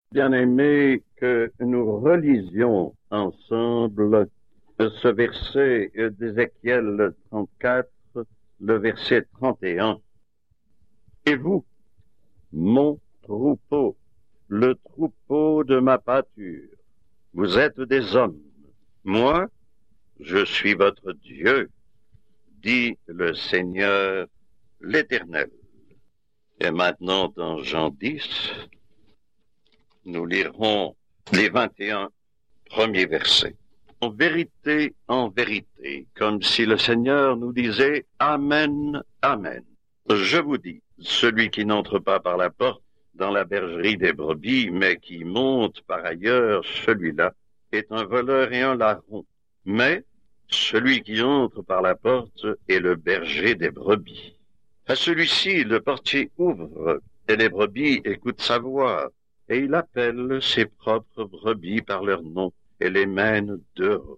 Bien-aimé, que nous relisions ensemble ce verset d'Ézéchiel 34, le verset 31. Et vous, mon troupeau, le troupeau de ma pâture, vous êtes des hommes. Moi, je suis votre Dieu, dit le Seigneur l'Éternel. Et maintenant, dans Jean 10, nous lirons les 21 premiers versets. En vérité, comme si le Seigneur nous disait Amen, Amen. Je vous dis, celui qui n'entre pas par la porte dans la bergerie des brebis, mais qui monte par ailleurs, celui-là est un voleur et un larron. Mais celui qui entre par la porte est le berger des brebis. À celui-ci, le portier ouvre, et les brebis écoutent sa voix, et il appelle ses propres brebis par leur nom, et les mène dehors.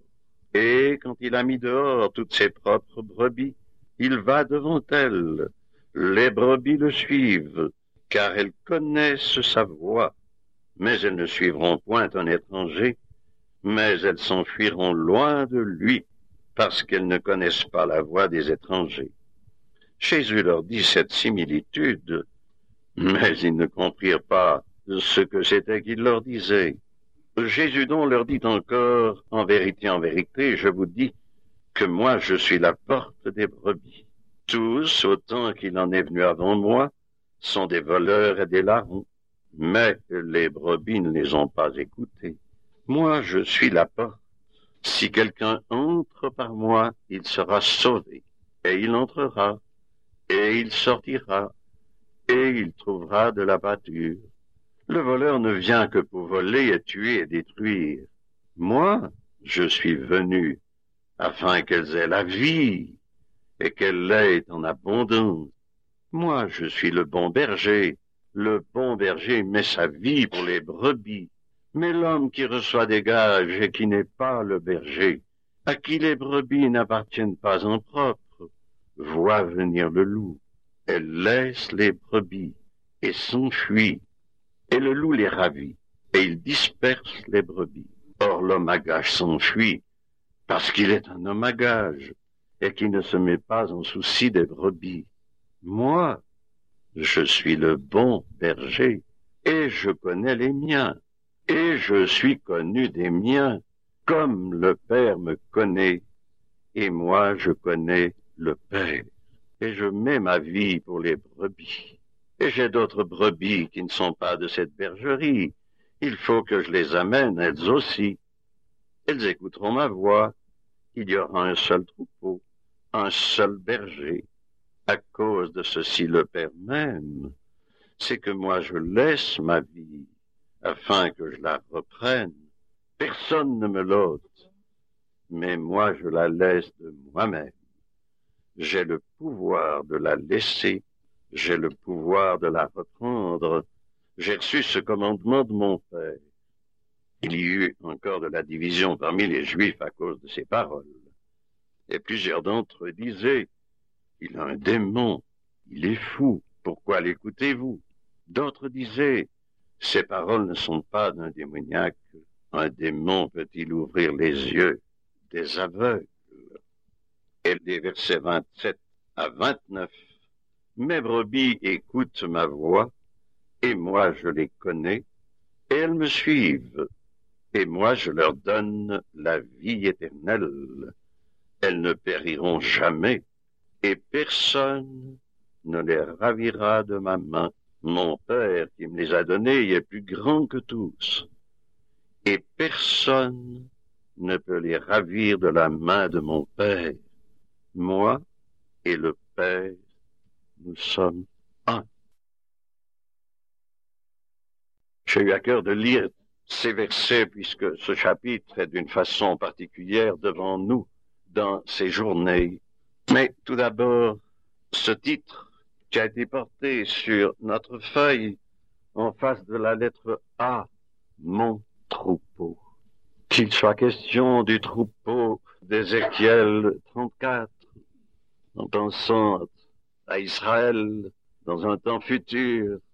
Et quand il a mis dehors toutes ses propres brebis, il va devant elles. Les brebis le suivent, car elles connaissent sa voix. Mais elles ne suivront point un étranger, mais elles s'enfuiront loin de lui, parce qu'elles ne connaissent pas la voix des étrangers. Jésus leur dit cette similitude, mais ils ne comprirent pas ce que c'était qu'il leur disait. Jésus donc leur dit encore, en vérité, je vous dis que moi je suis la porte des brebis. Tous, autant qu'il en est venu avant moi, sont des voleurs et des larrons, mais les brebis ne les ont pas écoutés. Moi je suis la porte. Si quelqu'un entre par moi, il sera sauvé, et il entrera, et il sortira, et il trouvera de la pâture. Le voleur ne vient que pour voler et tuer et détruire. Moi, je suis venu afin qu'elles aient la vie et qu'elles l'aient en abondance. Moi, je suis le bon berger. Le bon berger met sa vie pour les brebis. Mais l'homme qui reçoit des gages et qui n'est pas le berger, à qui les brebis n'appartiennent pas en propre, voit venir le loup. Elle laisse les brebis et s'enfuit. Et le loup les ravit, et il disperse les brebis. Or l'homme à gage s'enfuit, parce qu'il est un homme à gage, et qui ne se met pas en souci des brebis. Moi, je suis le bon berger, et je connais les miens, et je suis connu des miens, comme le Père me connaît, et moi je connais le Père, et je mets ma vie pour les brebis. Et j'ai d'autres brebis qui ne sont pas de cette bergerie. Il faut que je les amène, elles aussi. Elles écouteront ma voix. Il y aura un seul troupeau, un seul berger. À cause de ceci, le Père même, c'est que moi je laisse ma vie, afin que je la reprenne. Personne ne me l'ôte, mais moi je la laisse de moi-même. J'ai le pouvoir de la laisser. J'ai le pouvoir de la reprendre. J'ai reçu ce commandement de mon Père. Il y eut encore de la division parmi les Juifs à cause de ces paroles. Et plusieurs d'entre eux disaient, il a un démon, il est fou, pourquoi l'écoutez-vous? D'autres disaient, ces paroles ne sont pas d'un démoniaque, un démon peut-il ouvrir les yeux des aveugles? Et les versets 27 à 29, mes brebis écoutent ma voix, et moi je les connais, et elles me suivent, et moi je leur donne la vie éternelle. Elles ne périront jamais, et personne ne les ravira de ma main. Mon Père qui me les a donnés est plus grand que tous, et personne ne peut les ravir de la main de mon Père. Moi et le Père, nous sommes un. J'ai eu à cœur de lire ces versets puisque ce chapitre est d'une façon particulière devant nous dans ces journées. Mais tout d'abord, ce titre qui a été porté sur notre feuille en face de la lettre A, mon troupeau. Qu'il soit question du troupeau d'Ézéchiel 34, en pensant à Israël dans un temps futur,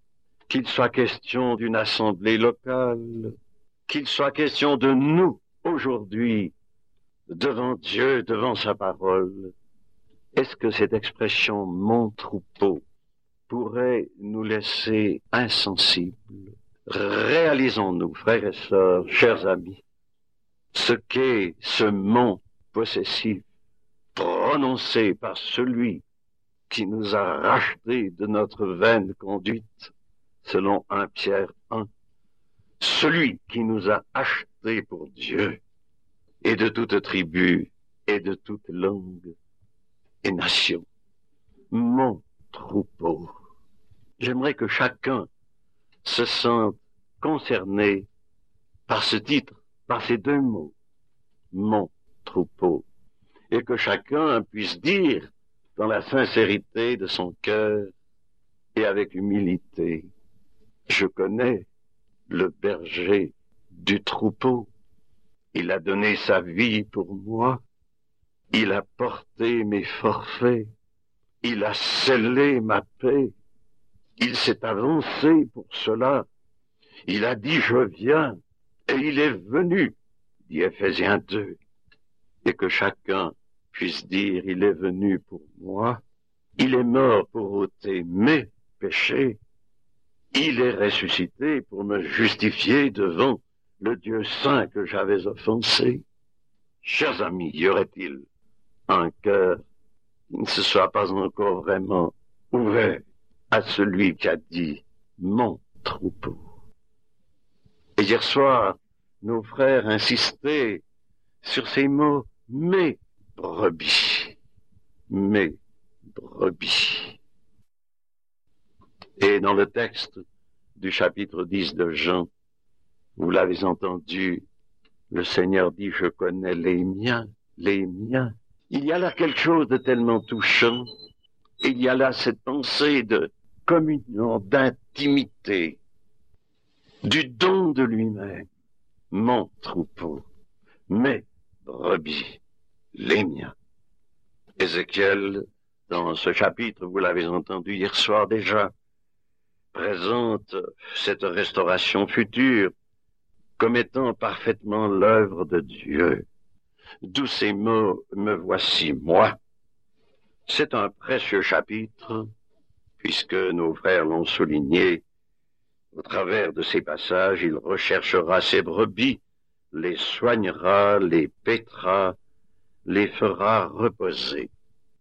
qu'il soit question d'une assemblée locale, qu'il soit question de nous aujourd'hui, devant Dieu, devant sa parole, est-ce que cette expression « mon troupeau » pourrait nous laisser insensibles? Réalisons-nous, frères et sœurs, chers amis, ce qu'est ce mot possessif prononcé par celui qui nous a rachetés de notre vaine conduite, selon 1 Pierre 1, celui qui nous a achetés pour Dieu, et de toute tribu, et de toute langue, et nation, mon troupeau. J'aimerais que chacun se sente concerné par ce titre, par ces deux mots, mon troupeau, et que chacun puisse dire, dans la sincérité de son cœur et avec humilité, je connais le berger du troupeau. Il a donné sa vie pour moi. Il a porté mes forfaits. Il a scellé ma paix. Il s'est avancé pour cela. Il a dit je viens et il est venu, dit Ephésiens 2. Et que chacun puisse dire il est venu pour moi. Il est mort pour ôter mes péchés. Il est ressuscité pour me justifier devant le Dieu saint que j'avais offensé. Chers amis, y aurait-il un cœur qui ne se soit pas encore vraiment ouvert à celui qui a dit « mon troupeau ». Et hier soir, nos frères insistaient sur ces mots « mes brebis ». Mes brebis. Et dans le texte du chapitre 10 de Jean, vous l'avez entendu, le Seigneur dit, je connais les miens, les miens. Il y a là quelque chose de tellement touchant. Il y a là cette pensée de communion, d'intimité, du don de lui-même. Mon troupeau, mes brebis, les miens. Ézéchiel, dans ce chapitre, vous l'avez entendu hier soir déjà, présente cette restauration future comme étant parfaitement l'œuvre de Dieu. D'où ces mots, me voici moi. C'est un précieux chapitre, puisque nos frères l'ont souligné. Au travers de ces passages, il recherchera ses brebis, les soignera, les paîtra, les fera reposer.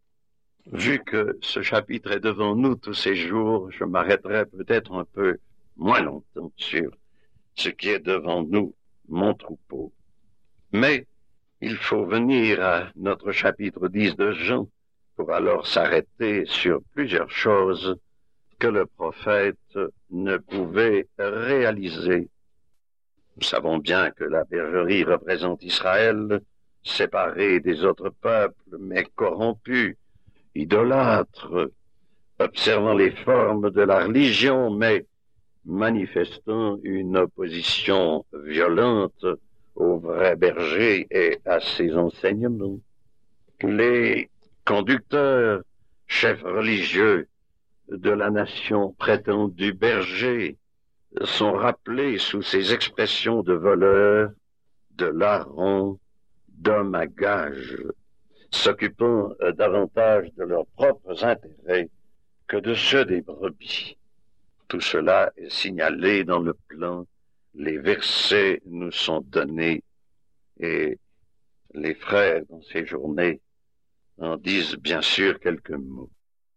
Vu que ce chapitre est devant nous tous ces jours, je m'arrêterai peut-être un peu moins longtemps sur ce qui est devant nous, mon troupeau. Mais il faut venir à notre chapitre 10 de Jean pour alors s'arrêter sur plusieurs choses que le prophète ne pouvait réaliser. Nous savons bien que la bergerie représente Israël, séparé des autres peuples, mais corrompu, idolâtre, observant les formes de la religion, mais manifestant une opposition violente au vrai berger et à ses enseignements. Les conducteurs, chefs religieux de la nation prétendue berger, sont rappelés sous ces expressions de voleurs, de larrons, d'hommes à gages, s'occupant davantage de leurs propres intérêts que de ceux des brebis. Tout cela est signalé dans le plan. Les versets nous sont donnés et les frères dans ces journées en disent bien sûr quelques mots.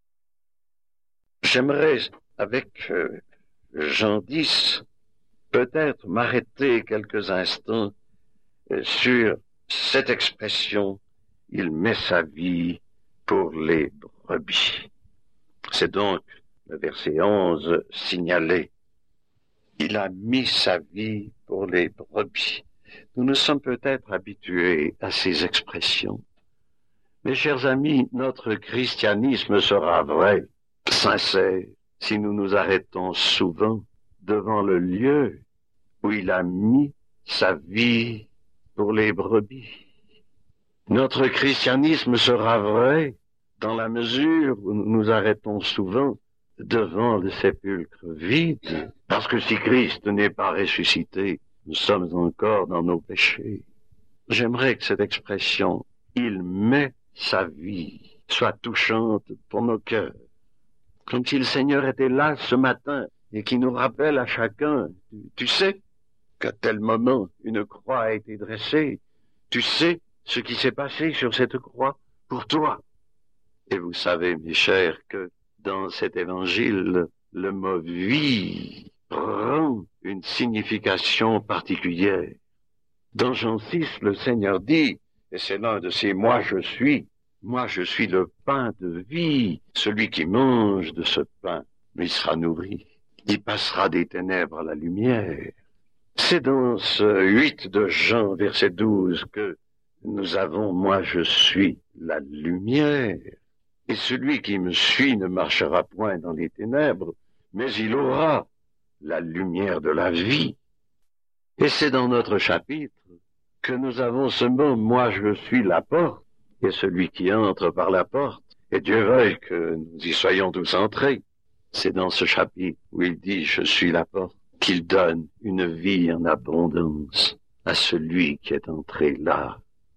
J'aimerais, avec Jean 10, peut-être m'arrêter quelques instants sur cette expression « il met sa vie pour les brebis ». C'est donc le verset 11 signalé. Il a mis sa vie pour les brebis. Nous nous sommes peut-être habitués à ces expressions. Mes chers amis, notre christianisme sera vrai, sincère, si nous nous arrêtons souvent devant le lieu où il a mis sa vie pour les brebis. Notre christianisme sera vrai dans la mesure où nous nous arrêtons souvent devant le sépulcre vide, parce que si Christ n'est pas ressuscité, nous sommes encore dans nos péchés. J'aimerais que cette expression « il met sa vie » soit touchante pour nos cœurs. Comme si le Seigneur était là ce matin et qui nous rappelle à chacun, tu sais qu'à tel moment une croix a été dressée, tu sais ce qui s'est passé sur cette croix pour toi. Et vous savez, mes chers, que dans cet évangile, le mot « vie » prend une signification particulière. Dans Jean 6, le Seigneur dit, et c'est l'un de ces « moi je suis », moi je suis le pain de vie, celui qui mange de ce pain, il sera nourri, il passera des ténèbres à la lumière. C'est dans ce 8 de Jean, verset 12, que nous avons « moi je suis la lumière ». Et celui qui me suit ne marchera point dans les ténèbres, mais il aura la lumière de la vie. Et c'est dans notre chapitre que nous avons ce mot « moi je suis la porte ». Et celui qui entre par la porte, et Dieu veuille que nous y soyons tous entrés. C'est dans ce chapitre où il dit « je suis la porte » qu'il donne une vie en abondance à celui qui est entré là.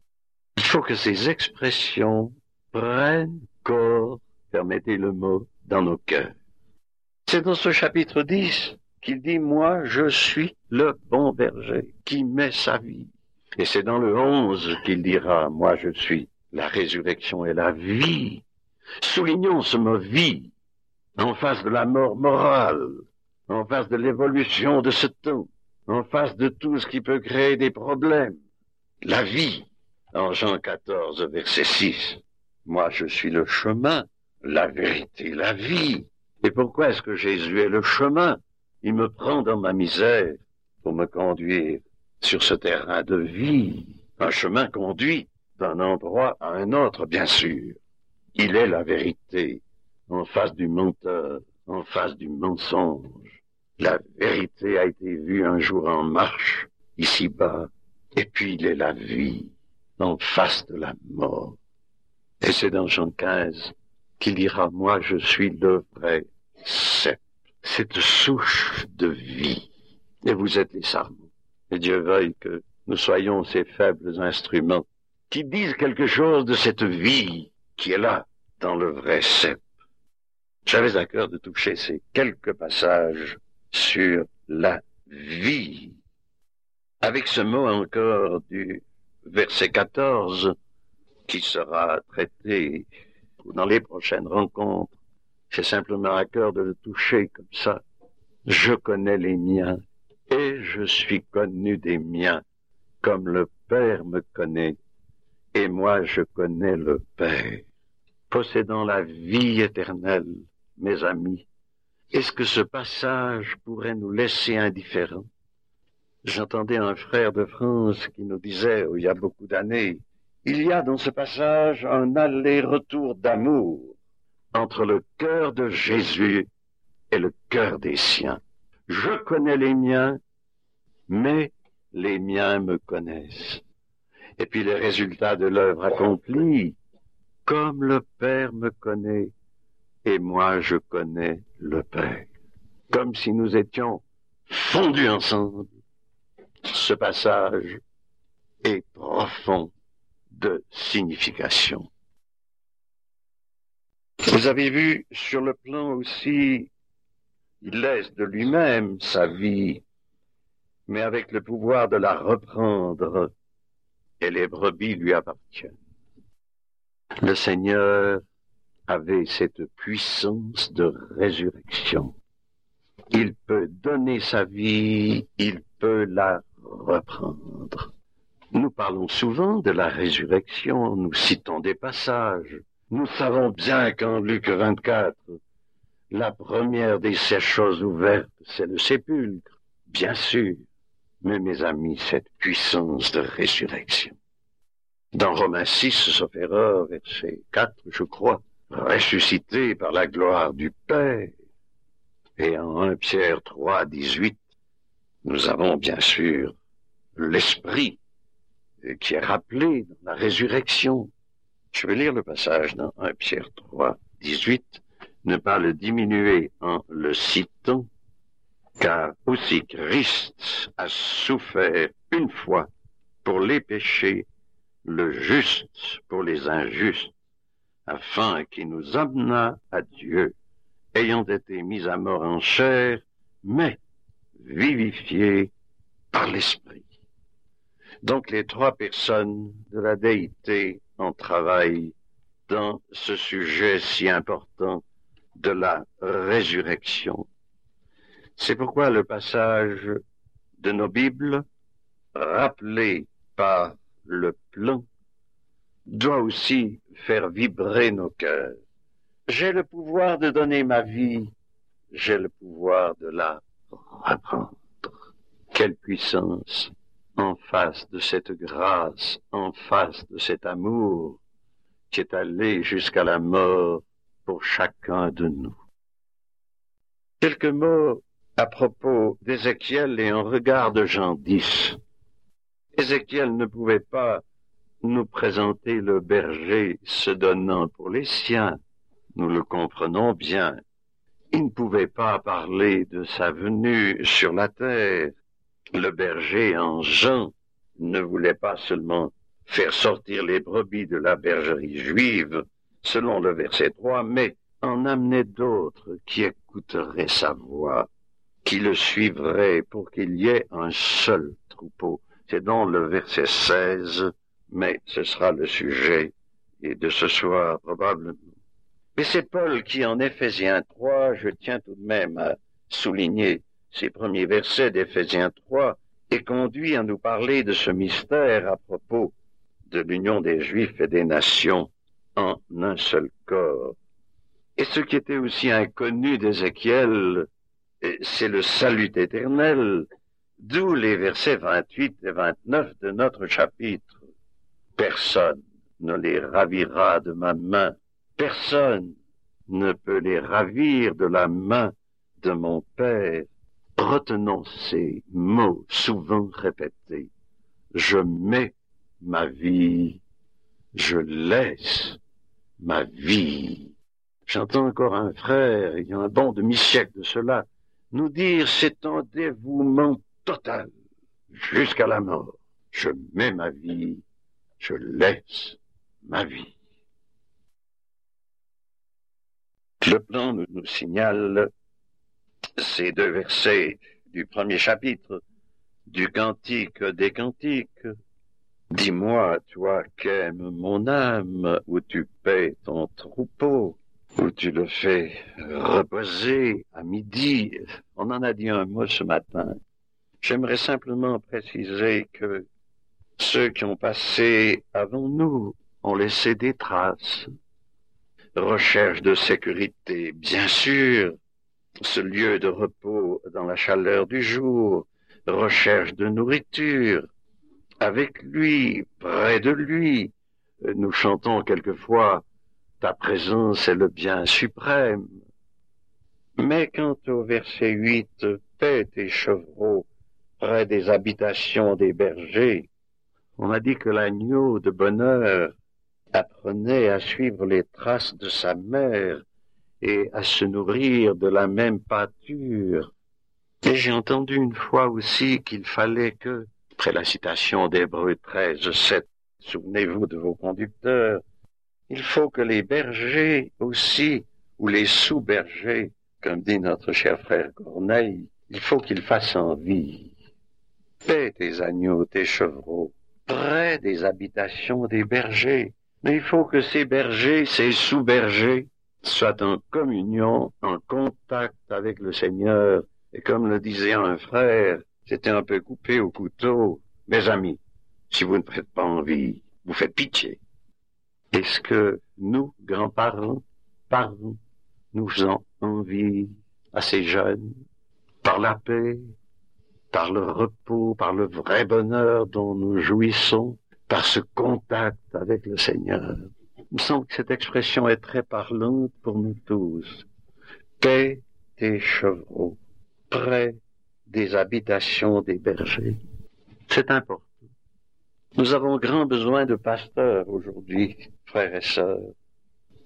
Il faut que ces expressions prennent corps, permettez le mot, dans nos cœurs. C'est dans ce chapitre 10 qu'il dit « moi je suis le bon berger qui met sa vie ». Et c'est dans le 11 qu'il dira « moi je suis la résurrection et la vie ». Soulignons ce mot « vie » en face de la mort morale, en face de l'évolution de ce temps, en face de tout ce qui peut créer des problèmes. La vie, en Jean 14, verset 6. Moi, je suis le chemin, la vérité, la vie. Et pourquoi est-ce que Jésus est le chemin? Il me prend dans ma misère pour me conduire sur ce terrain de vie. Un chemin conduit d'un endroit à un autre, bien sûr. Il est la vérité, en face du menteur, en face du mensonge. La vérité a été vue un jour en marche, ici-bas, et puis il est la vie, en face de la mort. Et c'est dans Jean 15 qu'il dira, moi je suis le vrai cep, cette souche de vie, et vous êtes les sarments. Et Dieu veuille que nous soyons ces faibles instruments qui disent quelque chose de cette vie qui est là, dans le vrai cep. J'avais à cœur de toucher ces quelques passages sur la vie. Avec ce mot encore du verset 14, qui sera traité dans les prochaines rencontres, j'ai simplement à cœur de le toucher comme ça. Je connais les miens, et je suis connu des miens, comme le Père me connaît, et moi je connais le Père. Possédant la vie éternelle, mes amis, est-ce que ce passage pourrait nous laisser indifférents? J'entendais un frère de France qui nous disait, il y a beaucoup d'années, il y a dans ce passage un aller-retour d'amour entre le cœur de Jésus et le cœur des siens. Je connais les miens, mais les miens me connaissent. Et puis les résultats de l'œuvre accomplie, comme le Père me connaît, et moi je connais le Père. Comme si nous étions fondus ensemble. Ce passage est profond de signification. Vous avez vu sur le plan aussi, il laisse de lui-même sa vie, mais avec le pouvoir de la reprendre, et les brebis lui appartiennent. Le Seigneur avait cette puissance de résurrection. Il peut donner sa vie, il peut la reprendre. Nous parlons souvent de la résurrection, nous citons des passages. Nous savons bien qu'en Luc 24, la première des 7 choses ouvertes, c'est le sépulcre, bien sûr. Mais mes amis, cette puissance de résurrection. Dans Romains 6, sauf erreur, verset 4, je crois, ressuscité par la gloire du Père. Et en 1 Pierre 3, 18, nous avons bien sûr l'Esprit qui est rappelé dans la résurrection. Je vais lire le passage dans 1 Pierre 3, 18. ne pas le diminuer en le citant, car aussi Christ a souffert une fois pour les péchés, le juste pour les injustes, afin qu'il nous amenât à Dieu, ayant été mis à mort en chair, mais vivifié par l'Esprit. Donc les trois personnes de la déité en travaillent dans ce sujet si important de la résurrection. C'est pourquoi le passage de nos Bibles, rappelé par le plan, doit aussi faire vibrer nos cœurs. J'ai le pouvoir de donner ma vie, j'ai le pouvoir de la reprendre. Quelle puissance en face de cette grâce, en face de cet amour qui est allé jusqu'à la mort pour chacun de nous. Quelques mots à propos d'Ézéchiel et en regard de Jean 10. Ézéchiel ne pouvait pas nous présenter le berger se donnant pour les siens. Nous le comprenons bien. Il ne pouvait pas parler de sa venue sur la terre. Le berger en Jean ne voulait pas seulement faire sortir les brebis de la bergerie juive, selon le verset 3, mais en amener d'autres qui écouteraient sa voix, qui le suivraient pour qu'il y ait un seul troupeau. C'est dans le verset 16, mais ce sera le sujet et de ce soir probablement. Mais c'est Paul qui, en Éphésiens 3, je tiens tout de même à souligner ces premiers versets d'Éphésiens 3, est conduit à nous parler de ce mystère à propos de l'union des Juifs et des nations en un seul corps. Et ce qui était aussi inconnu d'Ézéchiel, c'est le salut éternel, d'où les versets 28 et 29 de notre chapitre. Personne ne les ravira de ma main. Personne ne peut les ravir de la main de mon Père. Retenons ces mots souvent répétés. Je mets ma vie, je laisse ma vie. J'entends encore un frère, il y a un bon demi-siècle de cela, nous dire c'est un dévouement total jusqu'à la mort. Je mets ma vie, je laisse ma vie. Le plan nous signale ces deux versets du premier chapitre du Cantique des Cantiques. Dis-moi, toi qu'aimes mon âme, où tu paies ton troupeau, où tu le fais reposer à midi. On en a dit un mot ce matin. J'aimerais simplement préciser que ceux qui ont passé avant nous ont laissé des traces. Recherche de sécurité, bien sûr, ce lieu de repos dans la chaleur du jour, recherche de nourriture, avec lui, près de lui. Nous chantons quelquefois « Ta présence est le bien suprême ». Mais quant au verset 8, « Paix tes chevreaux près des habitations des bergers », on a dit que l'agneau de bonheur apprenait à suivre les traces de sa mère et à se nourrir de la même pâture. Et j'ai entendu une fois aussi qu'il fallait que, après la citation d'Hébreux 13, 7, souvenez-vous de vos conducteurs, il faut que les bergers aussi, ou les sous-bergers, comme dit notre cher frère Corneille, il faut qu'ils fassent envie. Paix tes agneaux, tes chevreaux, près des habitations des bergers. Mais il faut que ces bergers, ces sous-bergers, soient en communion, en contact avec le Seigneur. Et comme le disait un frère, c'était un peu coupé au couteau. Mes amis, si vous ne faites pas envie, vous faites pitié. Est-ce que nous, grands-parents, parents, nous faisons envie à ces jeunes par la paix, par le repos, par le vrai bonheur dont nous jouissons, par ce contact avec le Seigneur? Il me semble que cette expression est très parlante pour nous tous. Paix tes chevreaux, près des habitations des bergers. C'est important. Nous avons grand besoin de pasteurs aujourd'hui, frères et sœurs.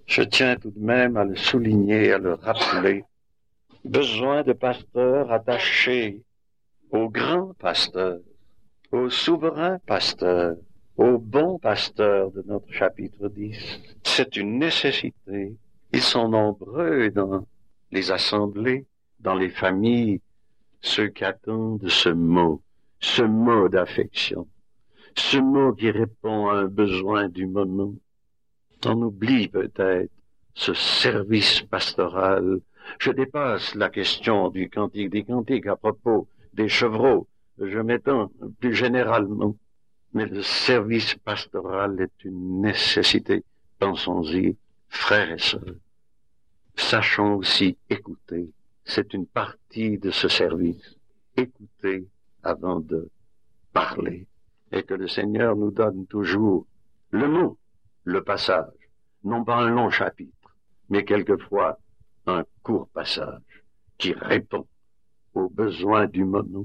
Je tiens tout de même à le souligner, à le rappeler. Besoin de pasteurs attachés au grand pasteur, au souverain pasteur, au bon pasteur de notre chapitre 10. C'est une nécessité. Ils sont nombreux dans les assemblées, dans les familles, ceux qui attendent ce mot d'affection, ce mot qui répond à un besoin du moment. On oublie peut-être ce service pastoral. Je dépasse la question du cantique des cantiques à propos des chevreaux. Je m'étends plus généralement. Mais le service pastoral est une nécessité. Pensons-y, frères et sœurs. Sachons aussi écouter. C'est une partie de ce service. Écouter avant de parler. Et que le Seigneur nous donne toujours le mot, le passage. Non pas un long chapitre, mais quelquefois un court passage qui répond aux besoins du moment.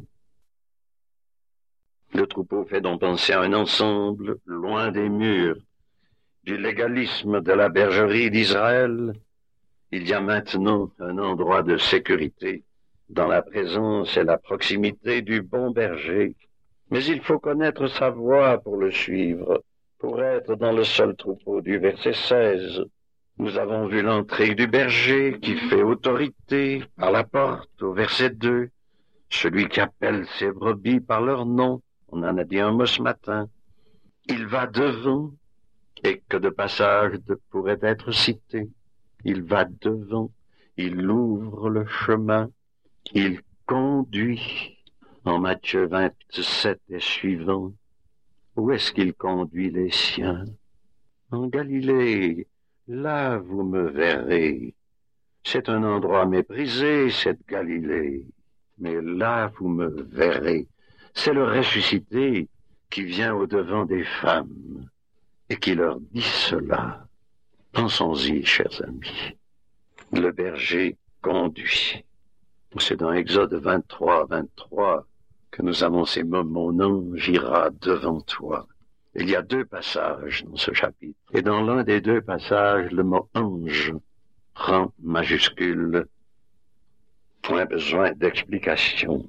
Le troupeau fait donc penser à un ensemble loin des murs du légalisme de la bergerie d'Israël. Il y a maintenant un endroit de sécurité dans la présence et la proximité du bon berger. Mais il faut connaître sa voie pour le suivre, pour être dans le seul troupeau du verset 16. Nous avons vu l'entrée du berger qui fait autorité par la porte au verset 2. Celui qui appelle ses brebis par leur nom. On en a dit un mot ce matin. Il va devant, et que de passages pourraient être cités. Il va devant, il ouvre le chemin, il conduit. En Matthieu 27 et suivant, où est-ce qu'il conduit les siens? En Galilée, là vous me verrez. C'est un endroit méprisé, cette Galilée, mais là vous me verrez. C'est le ressuscité qui vient au-devant des femmes et qui leur dit cela. Pensons-y, chers amis. Le berger conduit. C'est dans Exode 23 que nous avons ces mots, mon ange ira devant toi. Il y a 2 passages dans ce chapitre. Et dans l'un des 2 passages, le mot ange prend majuscule. Point besoin d'explication.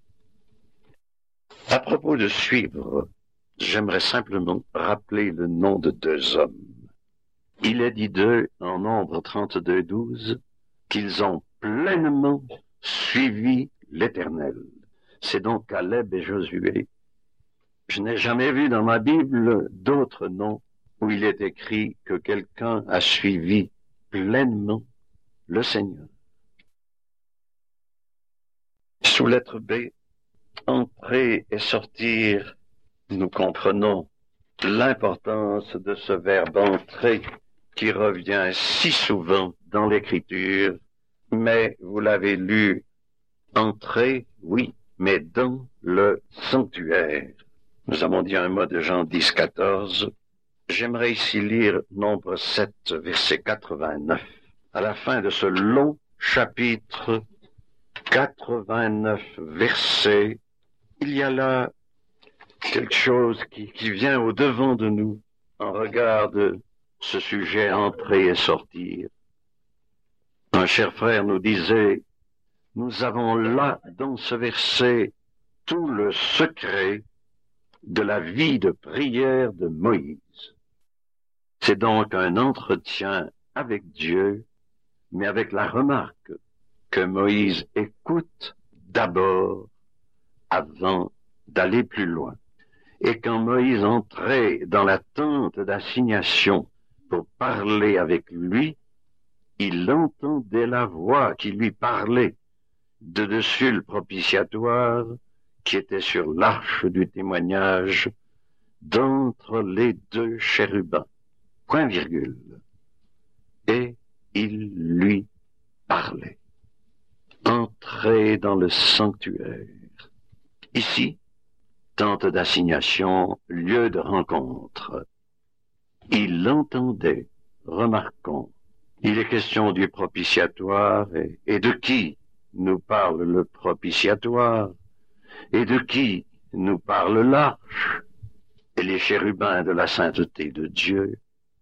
À propos de suivre, j'aimerais simplement rappeler le nom de 2 hommes. Il est dit d'eux, en Nombre 32:12, qu'ils ont pleinement suivi l'Éternel. C'est donc Caleb et Josué. Je n'ai jamais vu dans ma Bible d'autres noms où il est écrit que quelqu'un a suivi pleinement le Seigneur. Sous lettre B, entrer et sortir, nous comprenons l'importance de ce verbe entrer qui revient si souvent dans l'Écriture, mais vous l'avez lu, entrer, oui, mais dans le sanctuaire. Nous avons dit un mot de Jean 10:14. J'aimerais ici lire Nombre 7, verset 89. À la fin de ce long chapitre, 89 versets, il y a là quelque chose qui vient au-devant de nous en regard de ce sujet entrer et sortir. Un cher frère nous disait, nous avons là, dans ce verset, tout le secret de la vie de prière de Moïse. C'est donc un entretien avec Dieu, mais avec la remarque que Moïse écoute d'abord avant d'aller plus loin. Et quand Moïse entrait dans la tente d'assignation pour parler avec lui, il entendait la voix qui lui parlait de dessus le propitiatoire qui était sur l'arche du témoignage d'entre les 2 chérubins. Point virgule. Et il lui parlait. Entrer dans le sanctuaire. Ici, tente d'assignation, lieu de rencontre. Il l'entendait, remarquons. Il est question du propitiatoire et de qui nous parle le propitiatoire et de qui nous parle l'arche et les chérubins de la sainteté de Dieu.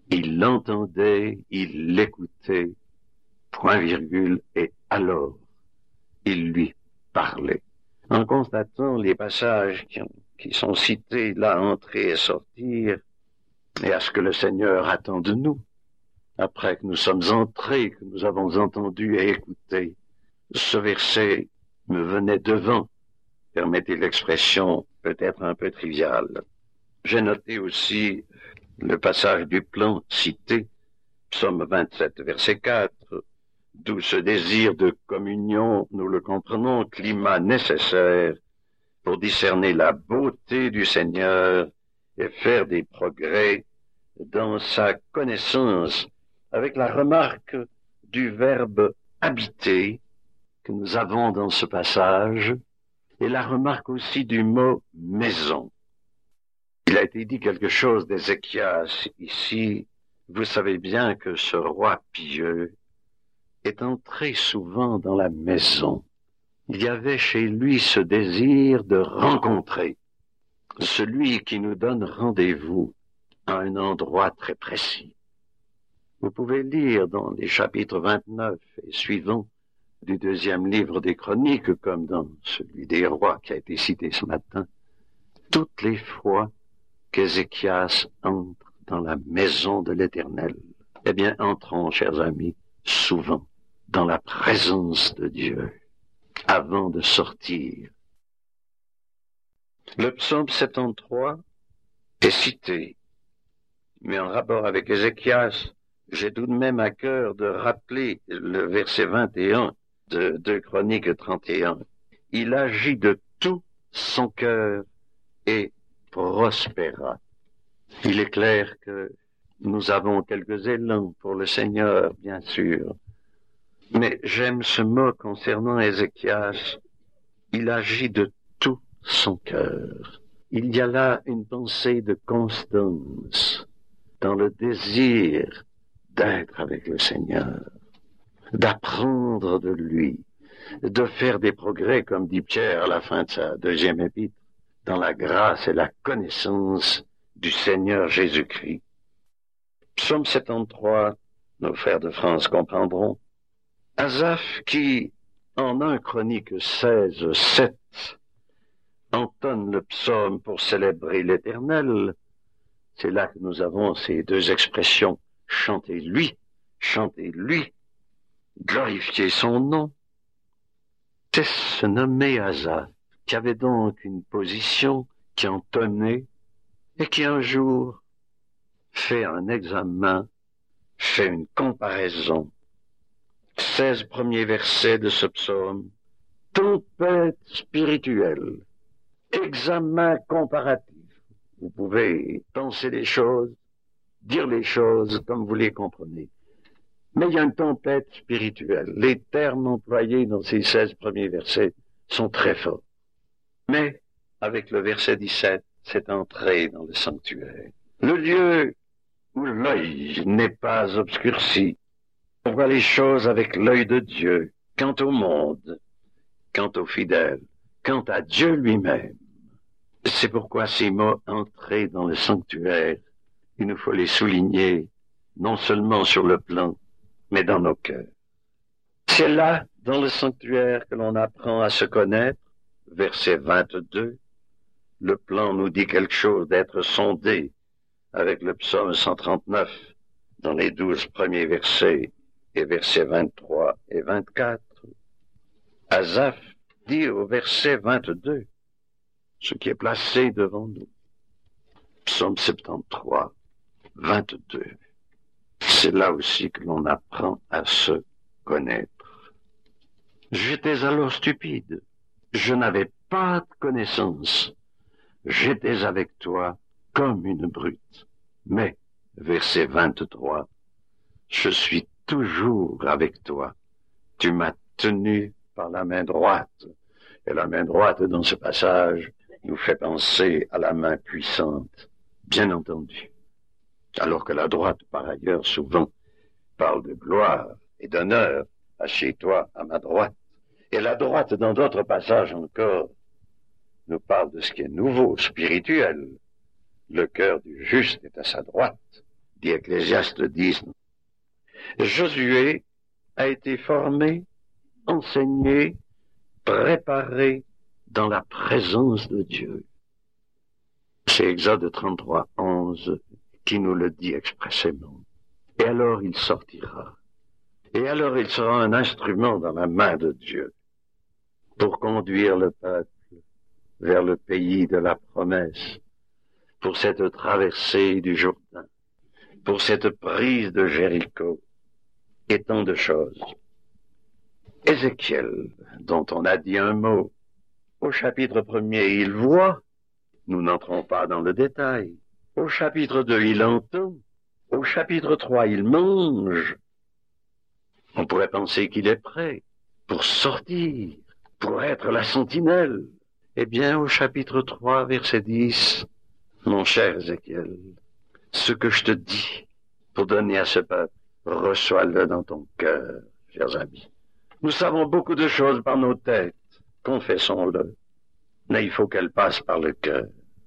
Il l'entendait, il l'écoutait, point virgule, et alors il lui parlait. En constatant les passages qui sont cités là, entrer et sortir, et à ce que le Seigneur attend de nous, après que nous sommes entrés, que nous avons entendu et écouté, ce verset me venait devant, permettez l'expression peut-être un peu triviale. J'ai noté aussi le passage du plan cité, Psaume 27, verset 4, d'où ce désir de communion, nous le comprenons, climat nécessaire pour discerner la beauté du Seigneur et faire des progrès dans sa connaissance, avec la remarque du verbe habiter que nous avons dans ce passage, et la remarque aussi du mot maison. Il a été dit quelque chose d'Ézéchias ici. Vous savez bien que ce roi pieux est entré souvent dans la maison. Il y avait chez lui ce désir de rencontrer celui qui nous donne rendez-vous à un endroit très précis. Vous pouvez lire dans les chapitres 29 et suivants du deuxième livre des Chroniques, comme dans celui des rois qui a été cité ce matin, toutes les fois qu'Ézéchias entre dans la maison de l'Éternel. Eh bien, entrons, chers amis, souvent dans la présence de Dieu avant de sortir. Le psaume 73 est cité, mais en rapport avec Ézéchias, j'ai tout de même à cœur de rappeler le verset 21 de 2 Chroniques 31. Il agit de tout son cœur et prospéra. Il est clair que nous avons quelques élans pour le Seigneur, bien sûr. Mais j'aime ce mot concernant Ézéchias. Il agit de tout son cœur. Il y a là une pensée de constance dans le désir d'être avec le Seigneur, d'apprendre de lui, de faire des progrès, comme dit Pierre à la fin de sa deuxième épître, dans la grâce et la connaissance du Seigneur Jésus-Christ. Psaume 73, nos frères de France comprendront. Asaph qui, en 1 Chronique 16, 7, entonne le psaume pour célébrer l'Éternel. C'est là que nous avons ces deux expressions. Chantez-lui, glorifiez son nom. C'est ce nommé Asaph, qui avait donc une position, qui entonnait, et qui un jour fait un examen, fait une comparaison. 16 premiers versets de ce psaume, tempête spirituelle, examen comparatif. Vous pouvez penser les choses, dire les choses comme vous les comprenez. Mais il y a une tempête spirituelle. Les termes employés dans ces 16 premiers versets sont très forts. Mais, avec le verset 17, c'est entré dans le sanctuaire. Le lieu où l'œil n'est pas obscurci. On voit les choses avec l'œil de Dieu, quant au monde, quant aux fidèles, quant à Dieu lui-même. C'est pourquoi ces mots entrés dans le sanctuaire, il nous faut les souligner, non seulement sur le plan, mais dans nos cœurs. C'est là, dans le sanctuaire, que l'on apprend à se connaître, verset 22. Le plan nous dit quelque chose d'être sondé avec le psaume 139 dans les 12 premiers versets et versets 23 et 24. Asaph dit au verset 22 ce qui est placé devant nous. Psaume 73, 22. C'est là aussi que l'on apprend à se connaître. J'étais alors stupide. Je n'avais pas de connaissance. J'étais avec toi comme une brute. Mais, verset 23, je suis toujours avec toi. Tu m'as tenu par la main droite. Et la main droite, dans ce passage, nous fait penser à la main puissante, bien entendu. Alors que la droite, par ailleurs, souvent, parle de gloire et d'honneur. Assieds-toi à ma droite. Et la droite, dans d'autres passages encore, nous parle de ce qui est nouveau, spirituel. Le cœur du juste est à sa droite. dit Ecclésiaste 10. Josué a été formé, enseigné, préparé dans la présence de Dieu. C'est Exode 33, 11 qui nous le dit expressément. Et alors il sortira. Et alors il sera un instrument dans la main de Dieu pour conduire le peuple vers le pays de la promesse, pour cette traversée du Jourdain, pour cette prise de Jéricho, et tant de choses. Ézéchiel, dont on a dit un mot, au chapitre 1er, il voit, nous n'entrons pas dans le détail. Au chapitre 2, il entend. Au chapitre 3, il mange. On pourrait penser qu'il est prêt pour sortir, pour être la sentinelle. Eh bien, au chapitre 3, verset 10, mon cher Ézéchiel, ce que je te dis pour donner à ce peuple, reçois-le dans ton cœur, chers amis. Nous savons beaucoup de choses par nos têtes, confessons-le, mais il faut qu'elles passent par le cœur.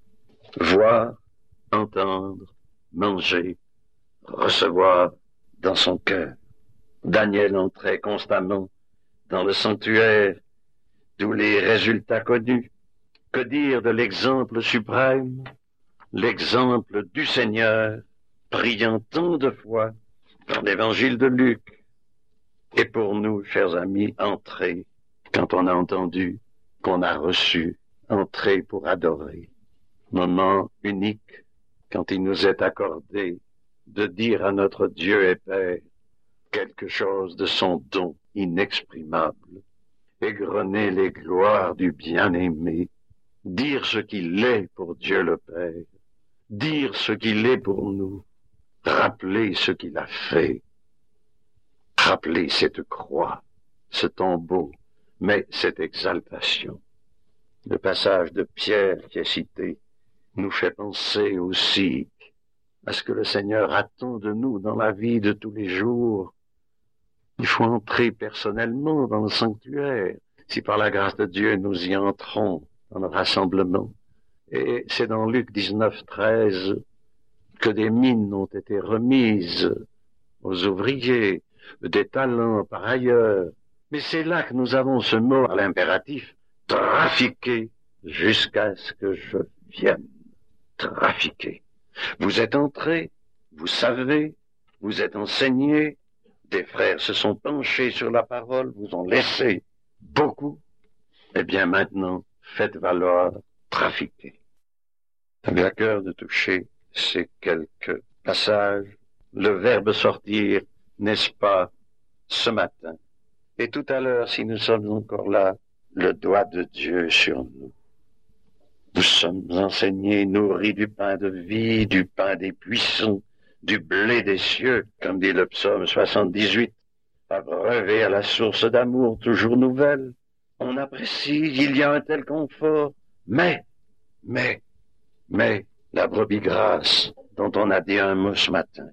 Voir, entendre, manger, recevoir dans son cœur. Daniel entrait constamment dans le sanctuaire, d'où les résultats connus. Que dire de l'exemple suprême, l'exemple du Seigneur, priant tant de fois dans l'évangile de Luc. Et pour nous, chers amis, entrer, quand on a entendu, qu'on a reçu, entrer pour adorer. Moment unique, quand il nous est accordé de dire à notre Dieu et Père quelque chose de son don inexprimable, égrener les gloires du bien-aimé, dire ce qu'il est pour Dieu le Père, dire ce qu'il est pour nous, rappeler ce qu'il a fait, rappeler cette croix, ce tombeau, mais cette exaltation. Le passage de Pierre qui est cité nous fait penser aussi à ce que le Seigneur attend de nous dans la vie de tous les jours. Il faut entrer personnellement dans le sanctuaire, si par la grâce de Dieu nous y entrons dans le rassemblement. Et c'est dans Luc 19, 13 que des mines ont été remises aux ouvriers, des talents par ailleurs. Mais c'est là que nous avons ce mot à l'impératif, trafiquer jusqu'à ce que je vienne. Trafiquer. Vous êtes entrés, vous savez, vous êtes enseignés, des frères se sont penchés sur la parole, vous ont laissé beaucoup. Eh bien maintenant, faites valoir trafiquer. J'avais à cœur de toucher ces quelques passages, le verbe sortir, n'est-ce pas, ce matin. Et tout à l'heure, si nous sommes encore là, le doigt de Dieu sur nous. Nous sommes enseignés, nourris du pain de vie, du pain des puissants, du blé des cieux, comme dit le psaume 78, abreuvé à la source d'amour toujours nouvelle. On apprécie, il y a un tel confort, mais, la brebis grasse dont on a dit un mot ce matin.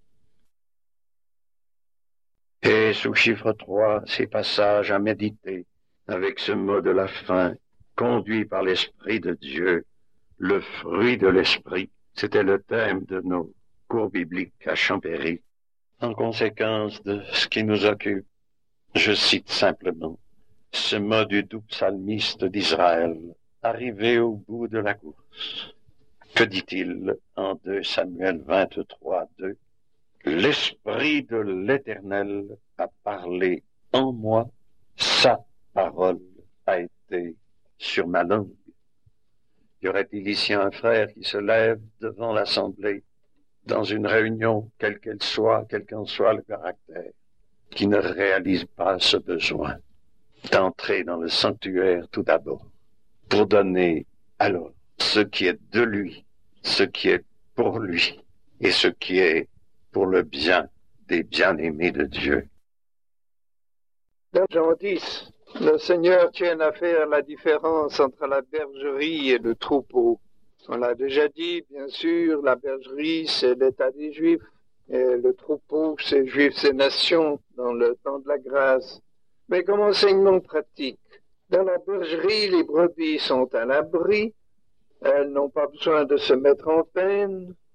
Et sous chiffre 3, ces passages à méditer avec ce mot de la fin, conduit par l'Esprit de Dieu, le fruit de l'Esprit. C'était le thème de nos cours bibliques à Champéry. En conséquence de ce qui nous occupe, je cite simplement ce mot du doux psalmiste d'Israël, arrivé au bout de la course. Que dit-il en 2 Samuel 23, 2? L'Esprit de l'Éternel a parlé en moi, sa parole a été sur ma langue. Y aurait-il ici un frère qui se lève devant l'Assemblée, dans une réunion, quelle qu'elle soit, quel qu'en soit le caractère, qui ne réalise pas ce besoin d'entrer dans le sanctuaire tout d'abord, pour donner alors ce qui est de lui, ce qui est pour lui, et ce qui est pour le bien des bien-aimés de Dieu. Dans Jean 10, le Seigneur tient à faire la différence entre la bergerie et le troupeau. On l'a déjà dit, bien sûr, la bergerie, c'est l'état des Juifs, et le troupeau, c'est Juifs et nations dans le temps de la grâce. Mais comme enseignement pratique, dans la bergerie, les brebis sont à l'abri, elles n'ont pas besoin de se mettre en peine,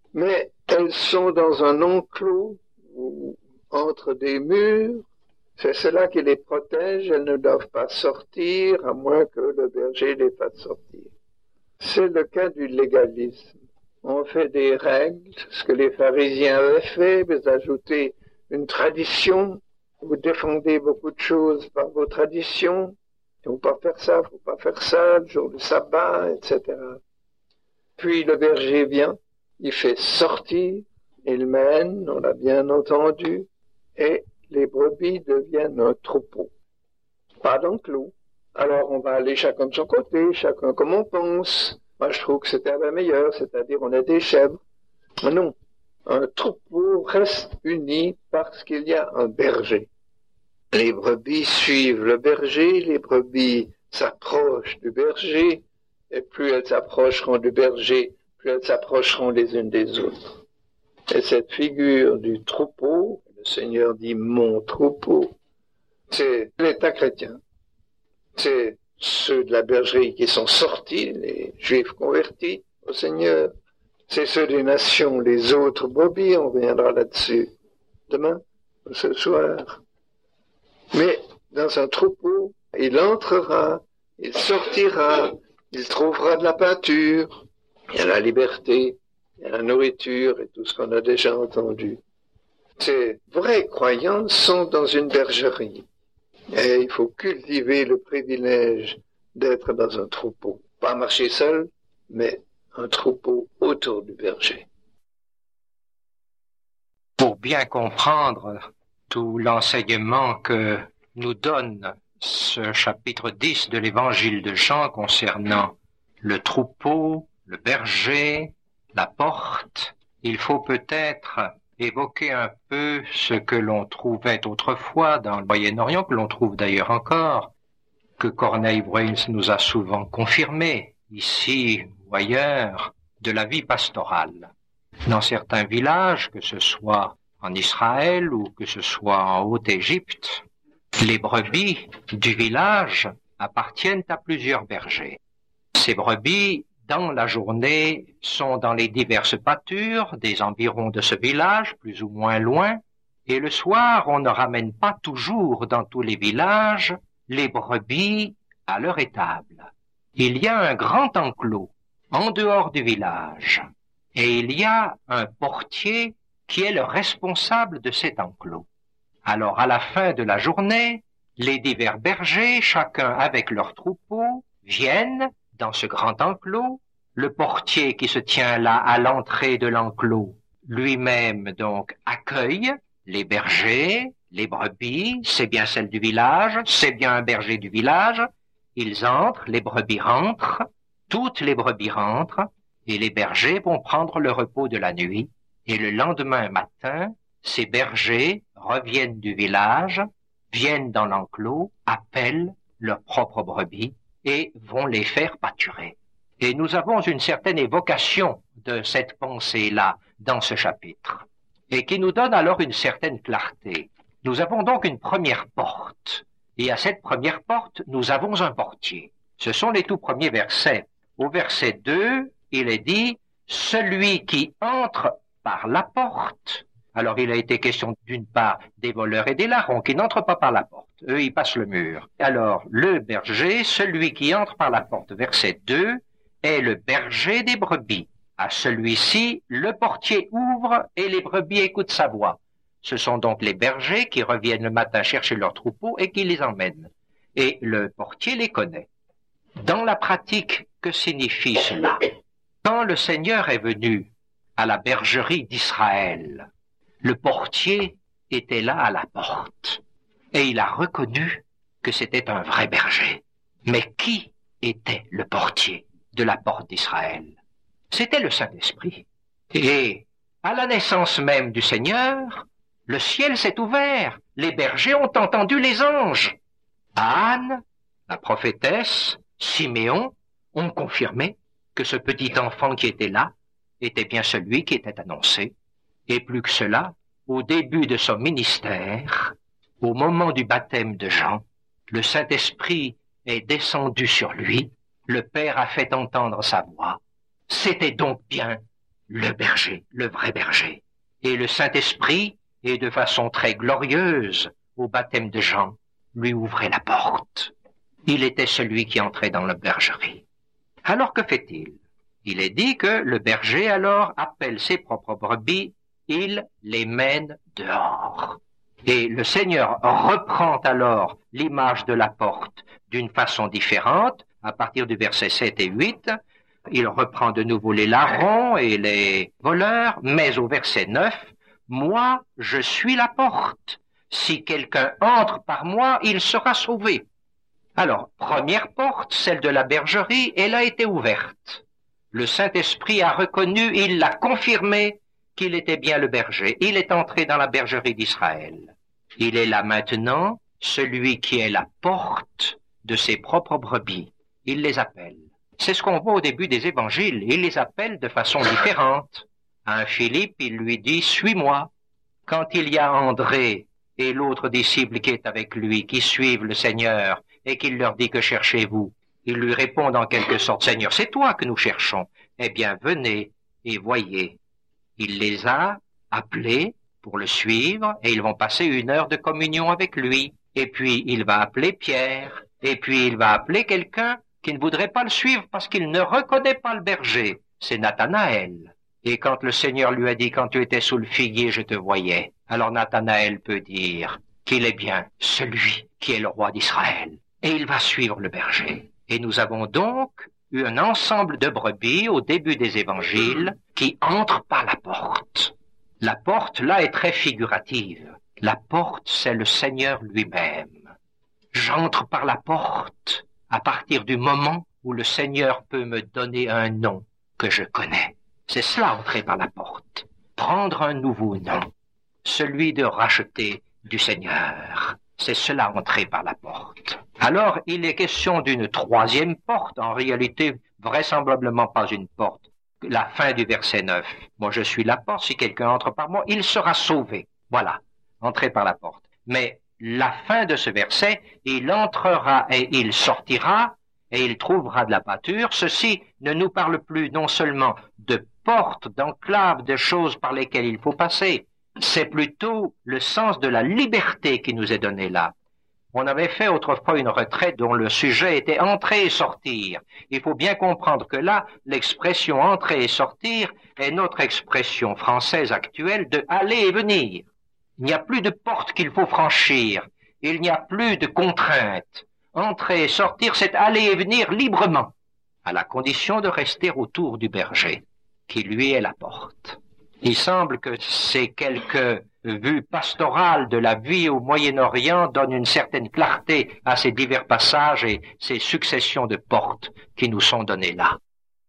mais elles sont dans un enclos ou entre des murs. C'est cela qui les protège, elles ne doivent pas sortir à moins que le berger les fasse sortir. C'est le cas du légalisme. On fait des règles, ce que les pharisiens avaient fait, vous ajoutez une tradition, vous défendez beaucoup de choses par vos traditions, il ne faut pas faire ça, il ne faut pas faire ça, le jour du sabbat, etc. Puis le berger vient, il fait sortir, il mène, on l'a bien entendu, et les brebis deviennent un troupeau. Pas d'enclos. Alors on va aller chacun de son côté, chacun comme on pense. Moi je trouve que c'était la meilleure, c'est-à-dire on est des chèvres. Mais non, un troupeau reste uni parce qu'il y a un berger. Les brebis suivent le berger, les brebis s'approchent du berger, et plus elles s'approcheront du berger, plus elles s'approcheront les unes des autres. Et cette figure du troupeau, le Seigneur dit mon troupeau, c'est l'État chrétien. C'est ceux de la bergerie qui sont sortis, les Juifs convertis au Seigneur. C'est ceux des nations, les autres brebis, on reviendra là-dessus demain, ce soir. Mais dans un troupeau, il entrera, il sortira, il trouvera de la pâture, il y a la liberté, il y a la nourriture et tout ce qu'on a déjà entendu. Ces vraies croyances sont dans une bergerie. Et il faut cultiver le privilège d'être dans un troupeau. Pas marcher seul, mais un troupeau autour du berger. Pour bien comprendre tout l'enseignement que nous donne ce chapitre 10 de l'évangile de Jean concernant le troupeau, le berger, la porte, il faut peut-être évoquer un peu ce que l'on trouvait autrefois dans le Moyen-Orient, que l'on trouve d'ailleurs encore, que Corneille Bruins nous a souvent confirmé, ici ou ailleurs, de la vie pastorale. Dans certains villages, que ce soit en Israël ou que ce soit en Haute-Égypte, les brebis du village appartiennent à plusieurs bergers. Ces brebis, dans la journée, sont dans les diverses pâtures des environs de ce village, plus ou moins loin, et le soir, on ne ramène pas toujours dans tous les villages les brebis à leur étable. Il y a un grand enclos en dehors du village, et il y a un portier qui est le responsable de cet enclos. Alors, à la fin de la journée, les divers bergers, chacun avec leur troupeau, viennent dans ce grand enclos. Le portier qui se tient là à l'entrée de l'enclos, lui-même donc accueille les bergers, les brebis, c'est bien celle du village, c'est bien un berger du village. Ils entrent, les brebis rentrent, toutes les brebis rentrent, et les bergers vont prendre le repos de la nuit. Et le lendemain matin, ces bergers reviennent du village, viennent dans l'enclos, appellent leurs propres brebis et vont les faire pâturer. Et nous avons une certaine évocation de cette pensée-là dans ce chapitre, et qui nous donne alors une certaine clarté. Nous avons donc une première porte, et à cette première porte, nous avons un portier. Ce sont les tout premiers versets. Au verset 2, il est dit « Celui qui entre par la porte ». Alors il a été question d'une part des voleurs et des larrons qui n'entrent pas par la porte. Eux, ils passent le mur. Alors le berger, celui qui entre par la porte, verset 2, est le berger des brebis. À celui-ci, le portier ouvre et les brebis écoutent sa voix. Ce sont donc les bergers qui reviennent le matin chercher leurs troupeaux et qui les emmènent. Et le portier les connaît. Dans la pratique, que signifie cela? Quand le Seigneur est venu à la bergerie d'Israël, le portier était là à la porte et il a reconnu que c'était un vrai berger. Mais qui était le portier de la porte d'Israël? C'était le Saint-Esprit. Et à la naissance même du Seigneur, le ciel s'est ouvert. Les bergers ont entendu les anges. Anne, la prophétesse, Siméon ont confirmé que ce petit enfant qui était là était bien celui qui était annoncé. Et plus que cela, au début de son ministère, au moment du baptême de Jean, le Saint-Esprit est descendu sur lui, le Père a fait entendre sa voix. C'était donc bien le berger, le vrai berger. Et le Saint-Esprit, et de façon très glorieuse, au baptême de Jean, lui ouvrait la porte. Il était celui qui entrait dans la bergerie. Alors que fait-il? Il est dit que le berger alors appelle ses propres brebis, il les mène dehors. Et le Seigneur reprend alors l'image de la porte d'une façon différente, à partir du verset 7 et 8, il reprend de nouveau les larrons et les voleurs, mais au verset 9, « Moi, je suis la porte. Si quelqu'un entre par moi, il sera sauvé. » Alors, première porte, celle de la bergerie, elle a été ouverte. Le Saint-Esprit a reconnu, il l'a confirmé, qu'il était bien le berger. Il est entré dans la bergerie d'Israël. Il est là maintenant, celui qui est la porte de ses propres brebis. Il les appelle. C'est ce qu'on voit au début des évangiles. Il les appelle de façon différente. À un Philippe, il lui dit « Suis-moi ». Quand il y a André et l'autre disciple qui est avec lui, qui suivent le Seigneur, et qu'il leur dit « Que cherchez-vous » ils lui répondent en quelque sorte « Seigneur, c'est toi que nous cherchons. » Eh bien, venez et voyez. Il les a appelés pour le suivre et ils vont passer 1 heure de communion avec lui. Et puis, il va appeler Pierre. Et puis, il va appeler quelqu'un qui ne voudrait pas le suivre parce qu'il ne reconnaît pas le berger. C'est Nathanaël. Et quand le Seigneur lui a dit « Quand tu étais sous le figuier, je te voyais », alors Nathanaël peut dire qu'il est bien celui qui est le roi d'Israël. Et il va suivre le berger. Et nous avons donc eu un ensemble de brebis au début des évangiles qui entrent par la porte. La porte, là, est très figurative. La porte, c'est le Seigneur lui-même. J'entre par la porte à partir du moment où le Seigneur peut me donner un nom que je connais. C'est cela, entrer par la porte. Prendre un nouveau nom, celui de racheter du Seigneur. C'est cela, entrer par la porte. Alors, il est question d'une 3e porte, en réalité, vraisemblablement pas une porte. La fin du verset 9. Moi, je suis la porte, si quelqu'un entre par moi, il sera sauvé. Voilà, entrer par la porte. Mais la fin de ce verset, il entrera et il sortira, et il trouvera de la pâture. Ceci ne nous parle plus non seulement de portes, d'enclaves, de choses par lesquelles il faut passer. C'est plutôt le sens de la liberté qui nous est donné là. On avait fait autrefois une retraite dont le sujet était entrer et sortir. Il faut bien comprendre que là, l'expression entrer et sortir est notre expression française actuelle de aller et venir. Il n'y a plus de porte qu'il faut franchir. Il n'y a plus de contraintes. Entrer et sortir, c'est aller et venir librement, à la condition de rester autour du berger, qui lui est la porte. Il semble que ces quelques vues pastorales de la vie au Moyen-Orient donnent une certaine clarté à ces divers passages et ces successions de portes qui nous sont données là.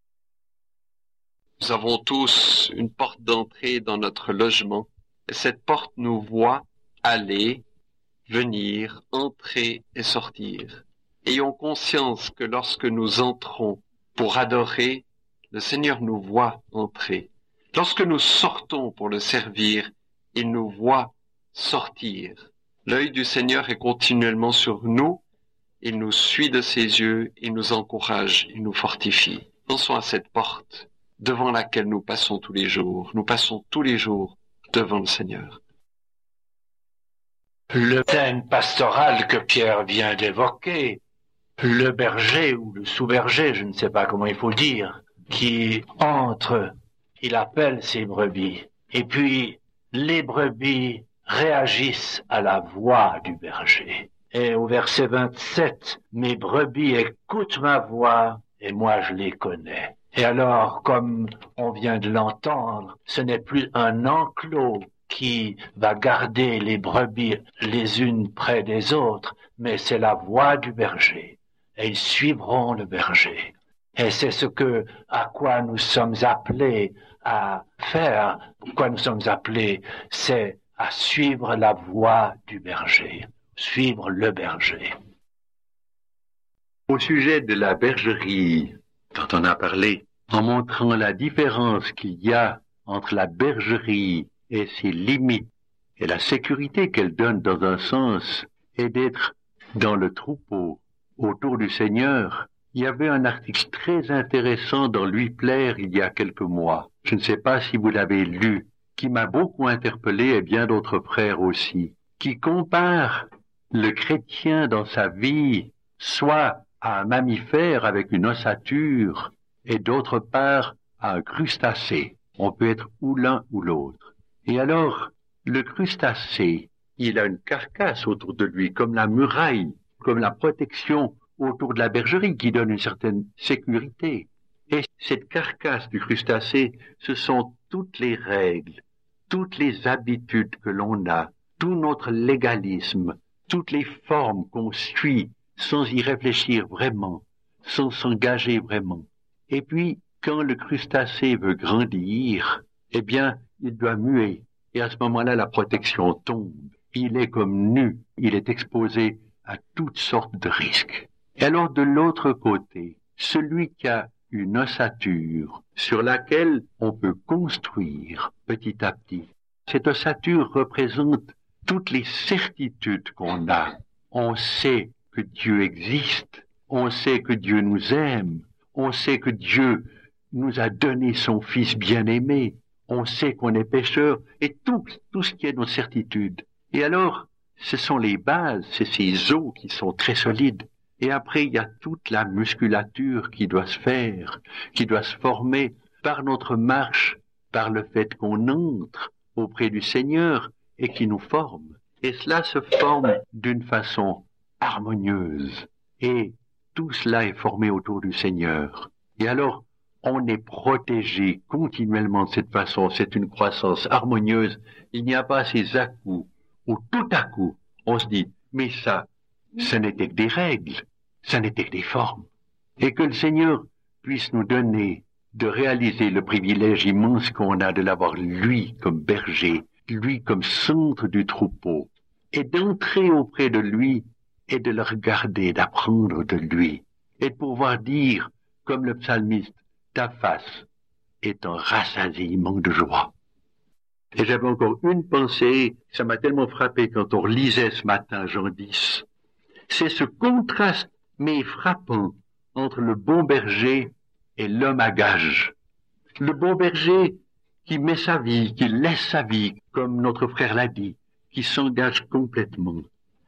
Nous avons tous une porte d'entrée dans notre logement. Et cette porte nous voit aller, venir, entrer et sortir. Ayons conscience que lorsque nous entrons pour adorer, le Seigneur nous voit entrer. Lorsque nous sortons pour le servir, il nous voit sortir. L'œil du Seigneur est continuellement sur nous. Il nous suit de ses yeux, il nous encourage, il nous fortifie. Pensons à cette porte devant laquelle nous passons tous les jours. Nous passons tous les jours devant le Seigneur. Le thème pastoral que Pierre vient d'évoquer, le berger ou le sous-berger, je ne sais pas comment il faut dire, qui entre, il appelle ses brebis. Et puis, les brebis réagissent à la voix du berger. Et au verset 27, « Mes brebis écoutent ma voix et moi je les connais. » Et alors, comme on vient de l'entendre, ce n'est plus un enclos qui va garder les brebis les unes près des autres, mais c'est la voix du berger. Et ils suivront le berger. Et c'est à quoi nous sommes appelés à faire, pourquoi nous sommes appelés, c'est à suivre la voix du berger, suivre le berger. Au sujet de la bergerie dont on a parlé, en montrant la différence qu'il y a entre la bergerie et ses limites, et la sécurité qu'elle donne dans un sens, est d'être dans le troupeau, autour du Seigneur, Il y avait un article très intéressant dans Lui plaire il y a quelques mois. Je ne sais pas si vous l'avez lu, qui m'a beaucoup interpellé et bien d'autres frères aussi, qui compare le chrétien dans sa vie soit à un mammifère avec une ossature et d'autre part à un crustacé. On peut être ou l'un ou l'autre. Et alors, le crustacé, il a une carcasse autour de lui, comme la muraille, comme la protection autour de la bergerie qui donne une certaine sécurité. Et cette carcasse du crustacé, ce sont toutes les règles, toutes les habitudes que l'on a, tout notre légalisme, toutes les formes qu'on suit sans y réfléchir vraiment, sans s'engager vraiment. Et puis, quand le crustacé veut grandir, eh bien, il doit muer. Et à ce moment-là, la protection tombe. Il est comme nu, il est exposé à toutes sortes de risques. Et alors, de l'autre côté, celui qui a une ossature sur laquelle on peut construire petit à petit, cette ossature représente toutes les certitudes qu'on a. On sait que Dieu existe, on sait que Dieu nous aime, on sait que Dieu nous a donné son Fils bien-aimé, on sait qu'on est pécheur, et tout ce qui est nos certitudes. Et alors, ce sont les bases, c'est ces os qui sont très solides. Et après, il y a toute la musculature qui doit se faire, qui doit se former par notre marche, par le fait qu'on entre auprès du Seigneur et qui nous forme. Et cela se forme d'une façon harmonieuse. Et tout cela est formé autour du Seigneur. Et alors, on est protégé continuellement de cette façon. C'est une croissance harmonieuse. Il n'y a pas ces à-coups où tout à coup, on se dit, mais ça, ce n'était que des règles, ça n'était que des formes. Et que le Seigneur puisse nous donner de réaliser le privilège immense qu'on a de l'avoir lui comme berger, lui comme centre du troupeau, et d'entrer auprès de lui et de le regarder, d'apprendre de lui, et de pouvoir dire, comme le psalmiste, ta face est un rassasiement de joie. Et j'avais encore une pensée, ça m'a tellement frappé quand on relisait ce matin Jean 10. C'est ce contraste, mais frappant, entre le bon berger et l'homme à gage. Le bon berger qui met sa vie, qui laisse sa vie, comme notre frère l'a dit, qui s'engage complètement.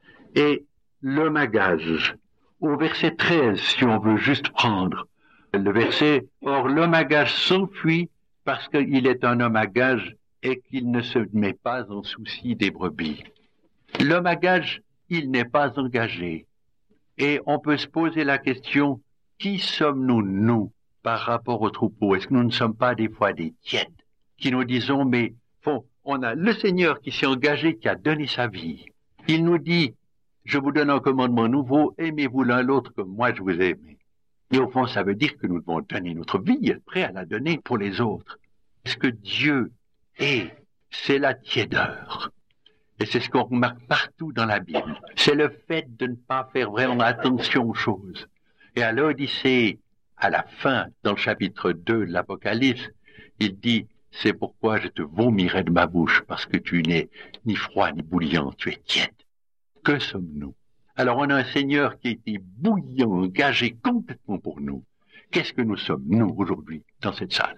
Et l'homme à gage, au verset 13, si on veut juste prendre le verset, or l'homme à gage s'enfuit parce qu'il est un homme à gage et qu'il ne se met pas en souci des brebis. L'homme à gage, il n'est pas engagé. Et on peut se poser la question, qui sommes-nous, nous, par rapport au troupeau? Est-ce que nous ne sommes pas des fois des tièdes, qui nous disons, mais bon, on a le Seigneur qui s'est engagé, qui a donné sa vie. Il nous dit, je vous donne un commandement nouveau, aimez-vous l'un l'autre comme moi je vous ai aimé. Et au fond, ça veut dire que nous devons donner notre vie, être prêts à la donner pour les autres. Est-ce que Dieu est? C'est la tiédeur. Et c'est ce qu'on remarque partout dans la Bible. C'est le fait de ne pas faire vraiment attention aux choses. Et à l'Odyssée, à la fin, dans le chapitre 2 de l'Apocalypse, il dit, c'est pourquoi je te vomirai de ma bouche, parce que tu n'es ni froid ni bouillant, tu es tiède. Que sommes-nous? Alors on a un Seigneur qui a été bouillant, engagé complètement pour nous. Qu'est-ce que nous sommes, nous, aujourd'hui, dans cette salle?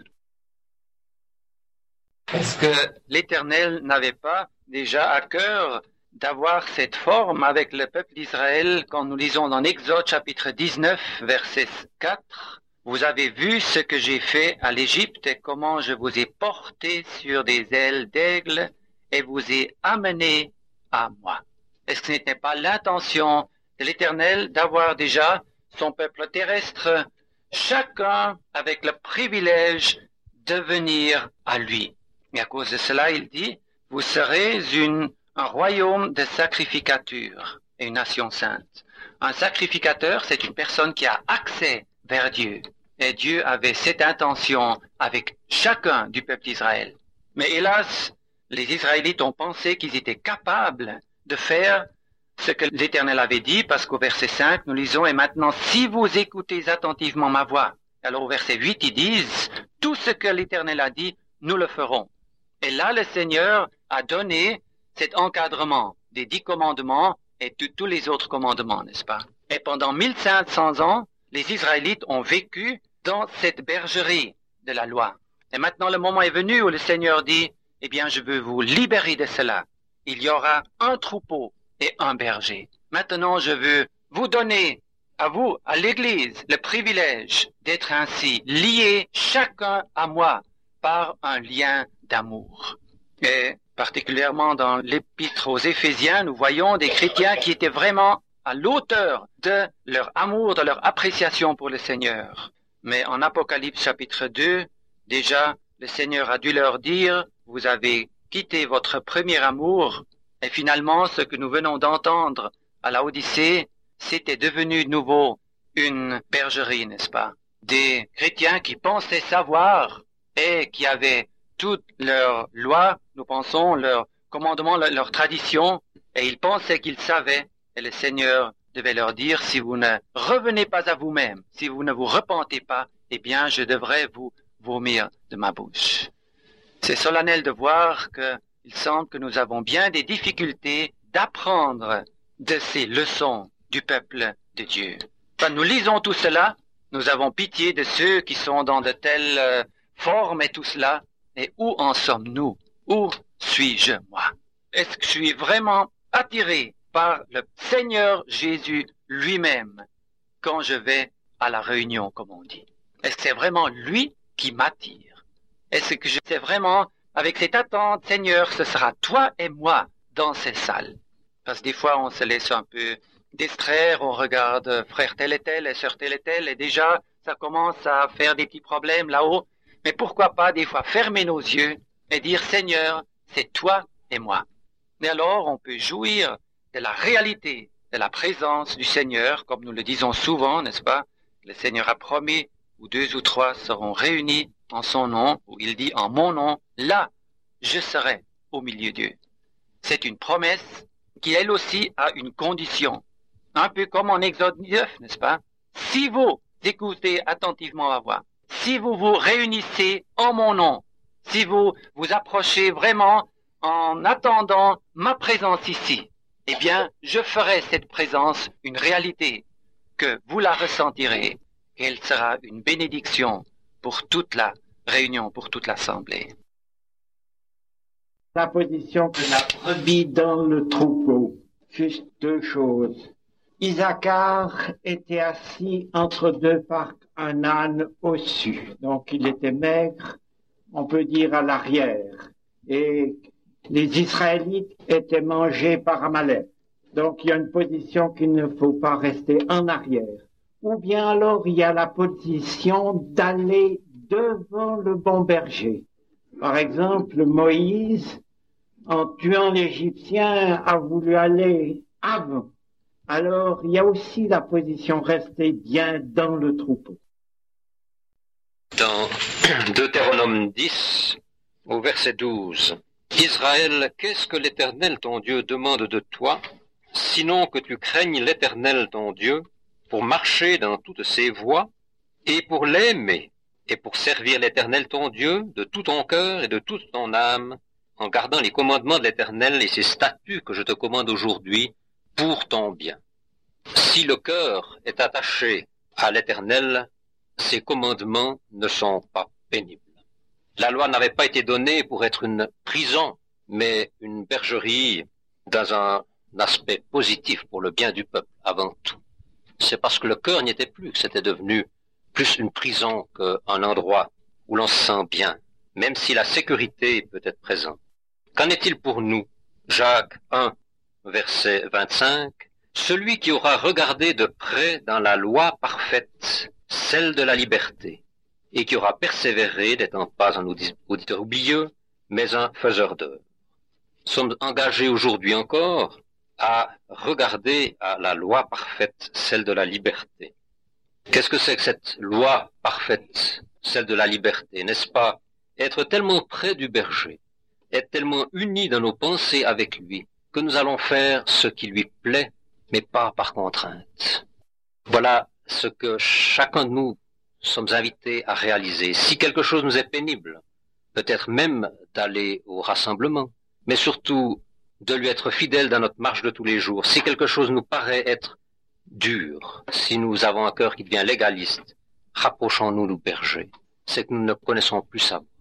Est-ce que l'Éternel n'avait pas déjà à cœur d'avoir cette forme avec le peuple d'Israël quand nous lisons dans Exode chapitre 19, verset 4, « Vous avez vu ce que j'ai fait à l'Égypte et comment je vous ai porté sur des ailes d'aigle et vous ai amené à moi. » Est-ce que ce n'était pas l'intention de l'Éternel d'avoir déjà son peuple terrestre, chacun avec le privilège de venir à lui? Et à cause de cela, il dit, vous serez un royaume de sacrificateurs et une nation sainte. Un sacrificateur, c'est une personne qui a accès vers Dieu. Et Dieu avait cette intention avec chacun du peuple d'Israël. Mais hélas, les Israélites ont pensé qu'ils étaient capables de faire ce que l'Éternel avait dit, parce qu'au verset 5, nous lisons, « Et maintenant, si vous écoutez attentivement ma voix », alors au verset 8, ils disent, « Tout ce que l'Éternel a dit, nous le ferons. » Et là, le Seigneur a donné cet encadrement des 10 commandements et de tous les autres commandements, n'est-ce pas? Et pendant 1500 ans, les Israélites ont vécu dans cette bergerie de la loi. Et maintenant, le moment est venu où le Seigneur dit, eh bien, je veux vous libérer de cela. Il y aura un troupeau et un berger. Maintenant, je veux vous donner, à vous, à l'Église, le privilège d'être ainsi liés chacun à moi par un lien d'amour. Et particulièrement dans l'épître aux Éphésiens, nous voyons des chrétiens qui étaient vraiment à l'auteur de leur amour, de leur appréciation pour le Seigneur. Mais en Apocalypse chapitre 2, déjà, le Seigneur a dû leur dire, vous avez quitté votre premier amour, et finalement, ce que nous venons d'entendre à la Odyssée, c'était devenu de nouveau une bergerie, n'est-ce pas? Des chrétiens qui pensaient savoir et qui avaient toutes leurs lois, nous pensons, leurs commandements, leurs traditions, et ils pensaient qu'ils savaient, et le Seigneur devait leur dire, si vous ne revenez pas à vous-même, si vous ne vous repentez pas, eh bien, je devrais vous vomir de ma bouche. C'est solennel de voir qu'il semble que nous avons bien des difficultés d'apprendre de ces leçons du peuple de Dieu. Quand nous lisons tout cela, nous avons pitié de ceux qui sont dans de telles formes et tout cela. Et où en sommes-nous? Où suis-je, moi? Est-ce que je suis vraiment attiré par le Seigneur Jésus lui-même quand je vais à la réunion, comme on dit? Est-ce que c'est vraiment lui qui m'attire? Est-ce que je sais vraiment, avec cette attente, Seigneur, ce sera toi et moi dans ces salles? Parce que des fois, on se laisse un peu distraire, on regarde frère tel et tel et sœur tel et tel, et déjà, ça commence à faire des petits problèmes là-haut. Mais pourquoi pas des fois fermer nos yeux et dire, Seigneur, c'est toi et moi. Et alors, on peut jouir de la réalité, de la présence du Seigneur, comme nous le disons souvent, n'est-ce pas? Le Seigneur a promis, où 2 ou 3 seront réunis en son nom, où il dit, en mon nom, là, je serai au milieu d'eux. C'est une promesse qui, elle aussi, a une condition. Un peu comme en Exode 9, n'est-ce pas? Si vous écoutez attentivement ma voix, si vous vous réunissez en mon nom, si vous vous approchez vraiment en attendant ma présence ici, eh bien, je ferai cette présence une réalité, que vous la ressentirez, qu'elle sera une bénédiction pour toute la réunion, pour toute l'assemblée. La position de la brebis dans le troupeau. Juste 2 choses. Isaacar était assis entre 2 parcs, un âne au-dessus. Donc il était maigre, on peut dire à l'arrière. Et les Israélites étaient mangés par Amalek. Donc il y a une position qu'il ne faut pas rester en arrière. Ou bien alors il y a la position d'aller devant le bon berger. Par exemple, Moïse, en tuant l'Égyptien, a voulu aller avant. Alors, il y a aussi la position rester bien dans le troupeau. Dans Deutéronome 10, au verset 12, Israël, qu'est-ce que l'Éternel ton Dieu demande de toi, sinon que tu craignes l'Éternel ton Dieu, pour marcher dans toutes ses voies, et pour l'aimer, et pour servir l'Éternel ton Dieu de tout ton cœur et de toute ton âme, en gardant les commandements de l'Éternel et ses statuts que je te commande aujourd'hui, pour ton bien. Si le cœur est attaché à l'Éternel, ses commandements ne sont pas pénibles. La loi n'avait pas été donnée pour être une prison, mais une bergerie dans un aspect positif pour le bien du peuple avant tout. C'est parce que le cœur n'y était plus que c'était devenu plus une prison qu'un endroit où l'on se sent bien, même si la sécurité peut être présente. Qu'en est-il pour nous? Jacques 1, verset 25. Celui qui aura regardé de près dans la loi parfaite, celle de la liberté, et qui aura persévéré, n'étant pas un auditeur oublieux, mais un faiseur d'œuvres. Nous sommes engagés aujourd'hui encore à regarder à la loi parfaite, celle de la liberté. Qu'est-ce que c'est que cette loi parfaite, celle de la liberté? N'est-ce pas être tellement près du berger, être tellement unis dans nos pensées avec lui, que nous allons faire ce qui lui plaît, mais pas par contrainte. Voilà ce que chacun de nous sommes invités à réaliser. Si quelque chose nous est pénible, peut-être même d'aller au rassemblement, mais surtout de lui être fidèle dans notre marche de tous les jours. Si quelque chose nous paraît être dur, si nous avons un cœur qui devient légaliste, rapprochons-nous du berger. C'est que nous ne connaissons plus sa voix.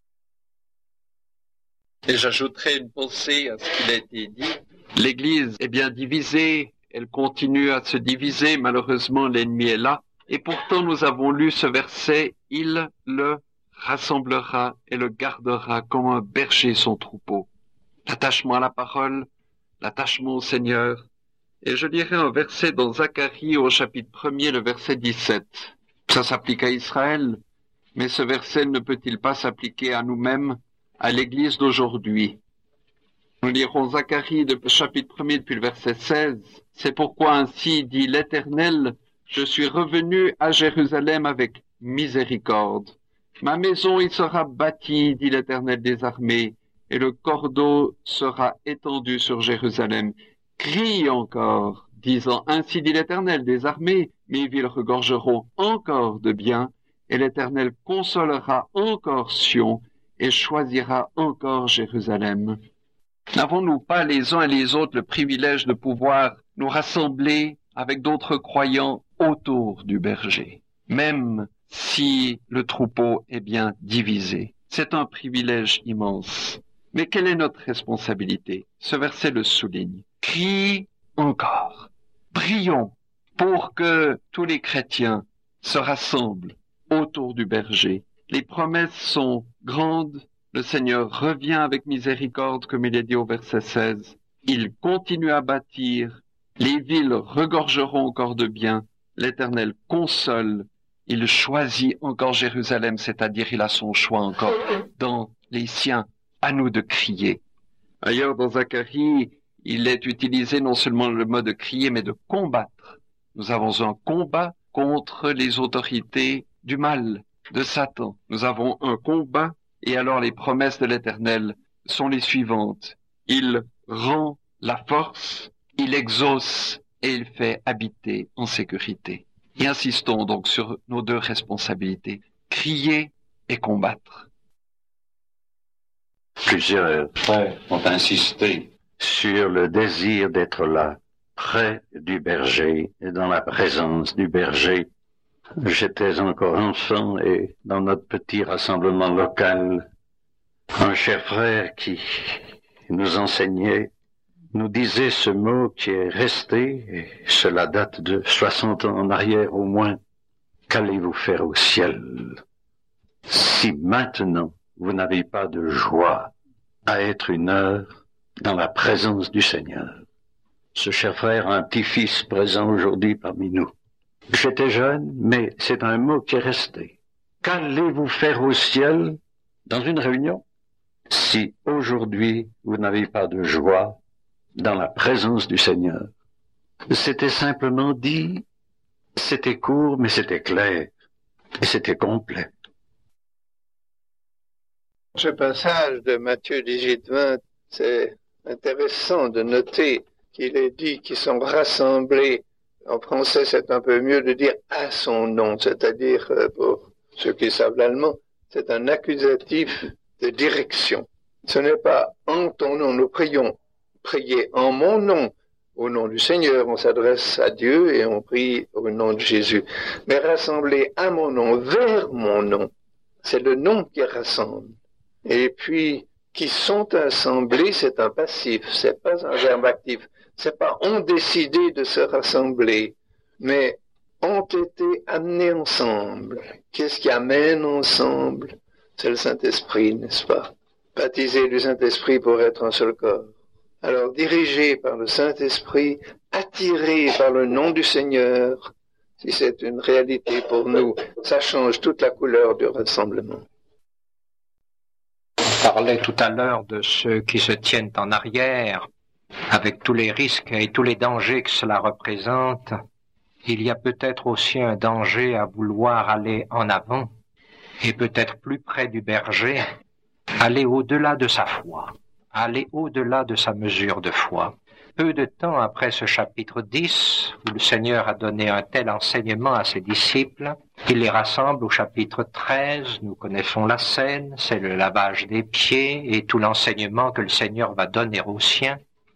Et j'ajouterai une pensée à ce qu'il a été dit. L'Église est bien divisée, elle continue à se diviser, malheureusement l'ennemi est là. Et pourtant nous avons lu ce verset, il le rassemblera et le gardera comme un berger son troupeau. L'attachement à la parole, l'attachement au Seigneur. Et je lirai un verset dans Zacharie au chapitre 1er, le verset 17. Ça s'applique à Israël, mais ce verset ne peut-il pas s'appliquer à nous-mêmes, à l'Église d'aujourd'hui? Nous lirons Zacharie, chapitre 1er, depuis le verset 16. C'est pourquoi ainsi dit l'Éternel, je suis revenu à Jérusalem avec miséricorde. Ma maison y sera bâtie, dit l'Éternel des armées, et le cordeau sera étendu sur Jérusalem. Crie encore, disant, ainsi dit l'Éternel des armées, mes villes regorgeront encore de bien, et l'Éternel consolera encore Sion, et choisira encore Jérusalem. N'avons-nous pas les uns et les autres le privilège de pouvoir nous rassembler avec d'autres croyants autour du berger, même si le troupeau est bien divisé? C'est un privilège immense. Mais quelle est notre responsabilité? Ce verset le souligne. Crie encore. Prions pour que tous les chrétiens se rassemblent autour du berger. Les promesses sont grandes. Le Seigneur revient avec miséricorde, comme il est dit au verset 16. Il continue à bâtir. Les villes regorgeront encore de bien. L'Éternel console. Il choisit encore Jérusalem, c'est-à-dire il a son choix encore dans les siens. À nous de crier. Ailleurs, dans Zacharie, il est utilisé non seulement le mot de crier, mais de combattre. Nous avons un combat contre les autorités du mal, de Satan. Nous avons un combat, et alors les promesses de l'Éternel sont les suivantes. Il rend la force, il exauce, et il fait habiter en sécurité. Et insistons donc sur nos deux responsabilités, crier et combattre. Plusieurs frères ont insisté sur le désir d'être là, près du berger et dans la présence du berger. J'étais encore enfant et dans notre petit rassemblement local, un cher frère qui nous enseignait, nous disait ce mot qui est resté, et cela date de 60 ans en arrière au moins. Qu'allez-vous faire au ciel si maintenant vous n'avez pas de joie à être une heure dans la présence du Seigneur? Ce cher frère a un petit-fils présent aujourd'hui parmi nous. J'étais jeune, mais c'est un mot qui est resté. Qu'allez-vous faire au ciel dans une réunion si aujourd'hui vous n'avez pas de joie dans la présence du Seigneur? C'était simplement dit, c'était court, mais c'était clair, et c'était complet. Ce passage de Matthieu 18-20, c'est intéressant de noter qu'il est dit qu'ils sont rassemblés. En français, c'est un peu mieux de dire à son nom, c'est-à-dire, pour ceux qui savent l'allemand, c'est un accusatif de direction. Ce n'est pas en ton nom, nous prions, priez en mon nom, au nom du Seigneur, on s'adresse à Dieu et on prie au nom de Jésus. Mais rassembler à mon nom, vers mon nom, c'est le nom qui rassemble. Et puis, qui sont assemblés, c'est un passif, c'est pas un verbe actif. C'est pas ont décidé de se rassembler, mais ont été amenés ensemble. Qu'est-ce qui amène ensemble? C'est le Saint-Esprit, n'est-ce pas? Baptisé du Saint-Esprit pour être un seul corps. Alors, dirigé par le Saint-Esprit, attiré par le nom du Seigneur, si c'est une réalité pour nous, ça change toute la couleur du rassemblement. On parlait tout à l'heure de ceux qui se tiennent en arrière, avec tous les risques et tous les dangers que cela représente. Il y a peut-être aussi un danger à vouloir aller en avant, et peut-être plus près du berger, aller au-delà de sa foi, aller au-delà de sa mesure de foi. Peu de temps après ce chapitre 10, où le Seigneur a donné un tel enseignement à ses disciples, il les rassemble au chapitre 13, nous connaissons la scène, c'est le lavage des pieds et tout l'enseignement que le Seigneur va donner aux siens.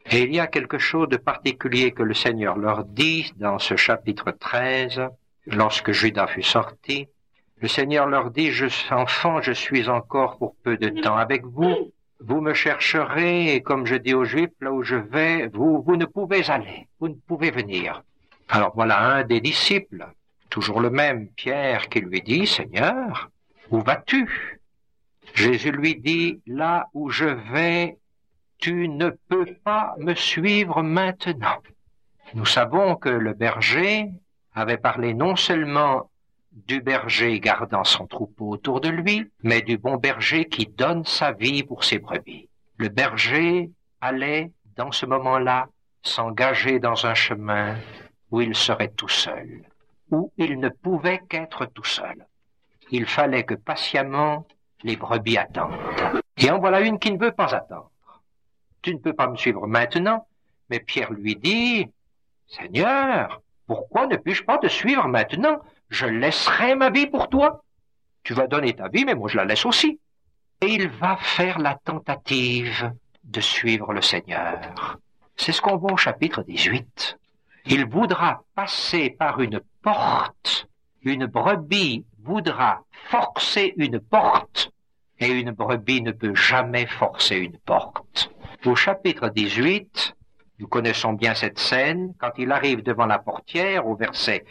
Et il y a quelque chose de particulier que le Seigneur leur dit dans ce chapitre 13, lorsque Judas fut sorti. Le Seigneur leur dit, enfants, je suis encore pour peu de temps avec vous. Vous me chercherez, et comme je dis aux Juifs, là où je vais, vous ne pouvez aller, vous ne pouvez venir. Alors voilà un des disciples, toujours le même, Pierre, qui lui dit, Seigneur, où vas-tu? Jésus lui dit, là où je vais, tu ne peux pas me suivre maintenant. Nous savons que le berger avait parlé non seulement du berger gardant son troupeau autour de lui, mais du bon berger qui donne sa vie pour ses brebis. Le berger allait, dans ce moment-là, s'engager dans un chemin où il serait tout seul, où il ne pouvait qu'être tout seul. Il fallait que patiemment les brebis attendent. Et en voilà une qui ne veut pas attendre. Tu ne peux pas me suivre maintenant, mais Pierre lui dit, Seigneur, pourquoi ne puis-je pas te suivre maintenant? Je laisserai ma vie pour toi. Tu vas donner ta vie, mais moi je la laisse aussi. Et il va faire la tentative de suivre le Seigneur. C'est ce qu'on voit au chapitre 18. Il voudra passer par une porte. Une brebis voudra forcer une porte. Et une brebis ne peut jamais forcer une porte. Au chapitre 18, nous connaissons bien cette scène, quand il arrive devant la portière, au verset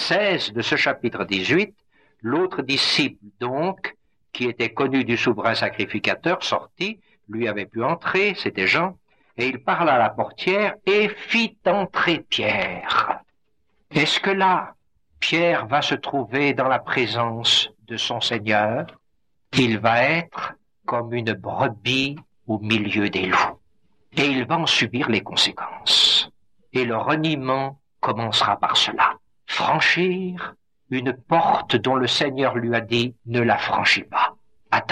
16 de ce chapitre 18, l'autre disciple donc, qui était connu du souverain sacrificateur, sortit, lui avait pu entrer, c'était Jean, et il parla à la portière et fit entrer Pierre. Est-ce que là, Pierre va se trouver dans la présence de son Seigneur? Il va être comme une brebis au milieu des loups. Et il va en subir les conséquences. Et le reniement commencera par cela. Franchir une porte dont le Seigneur lui a dit « Ne la franchis pas, attends-moi ».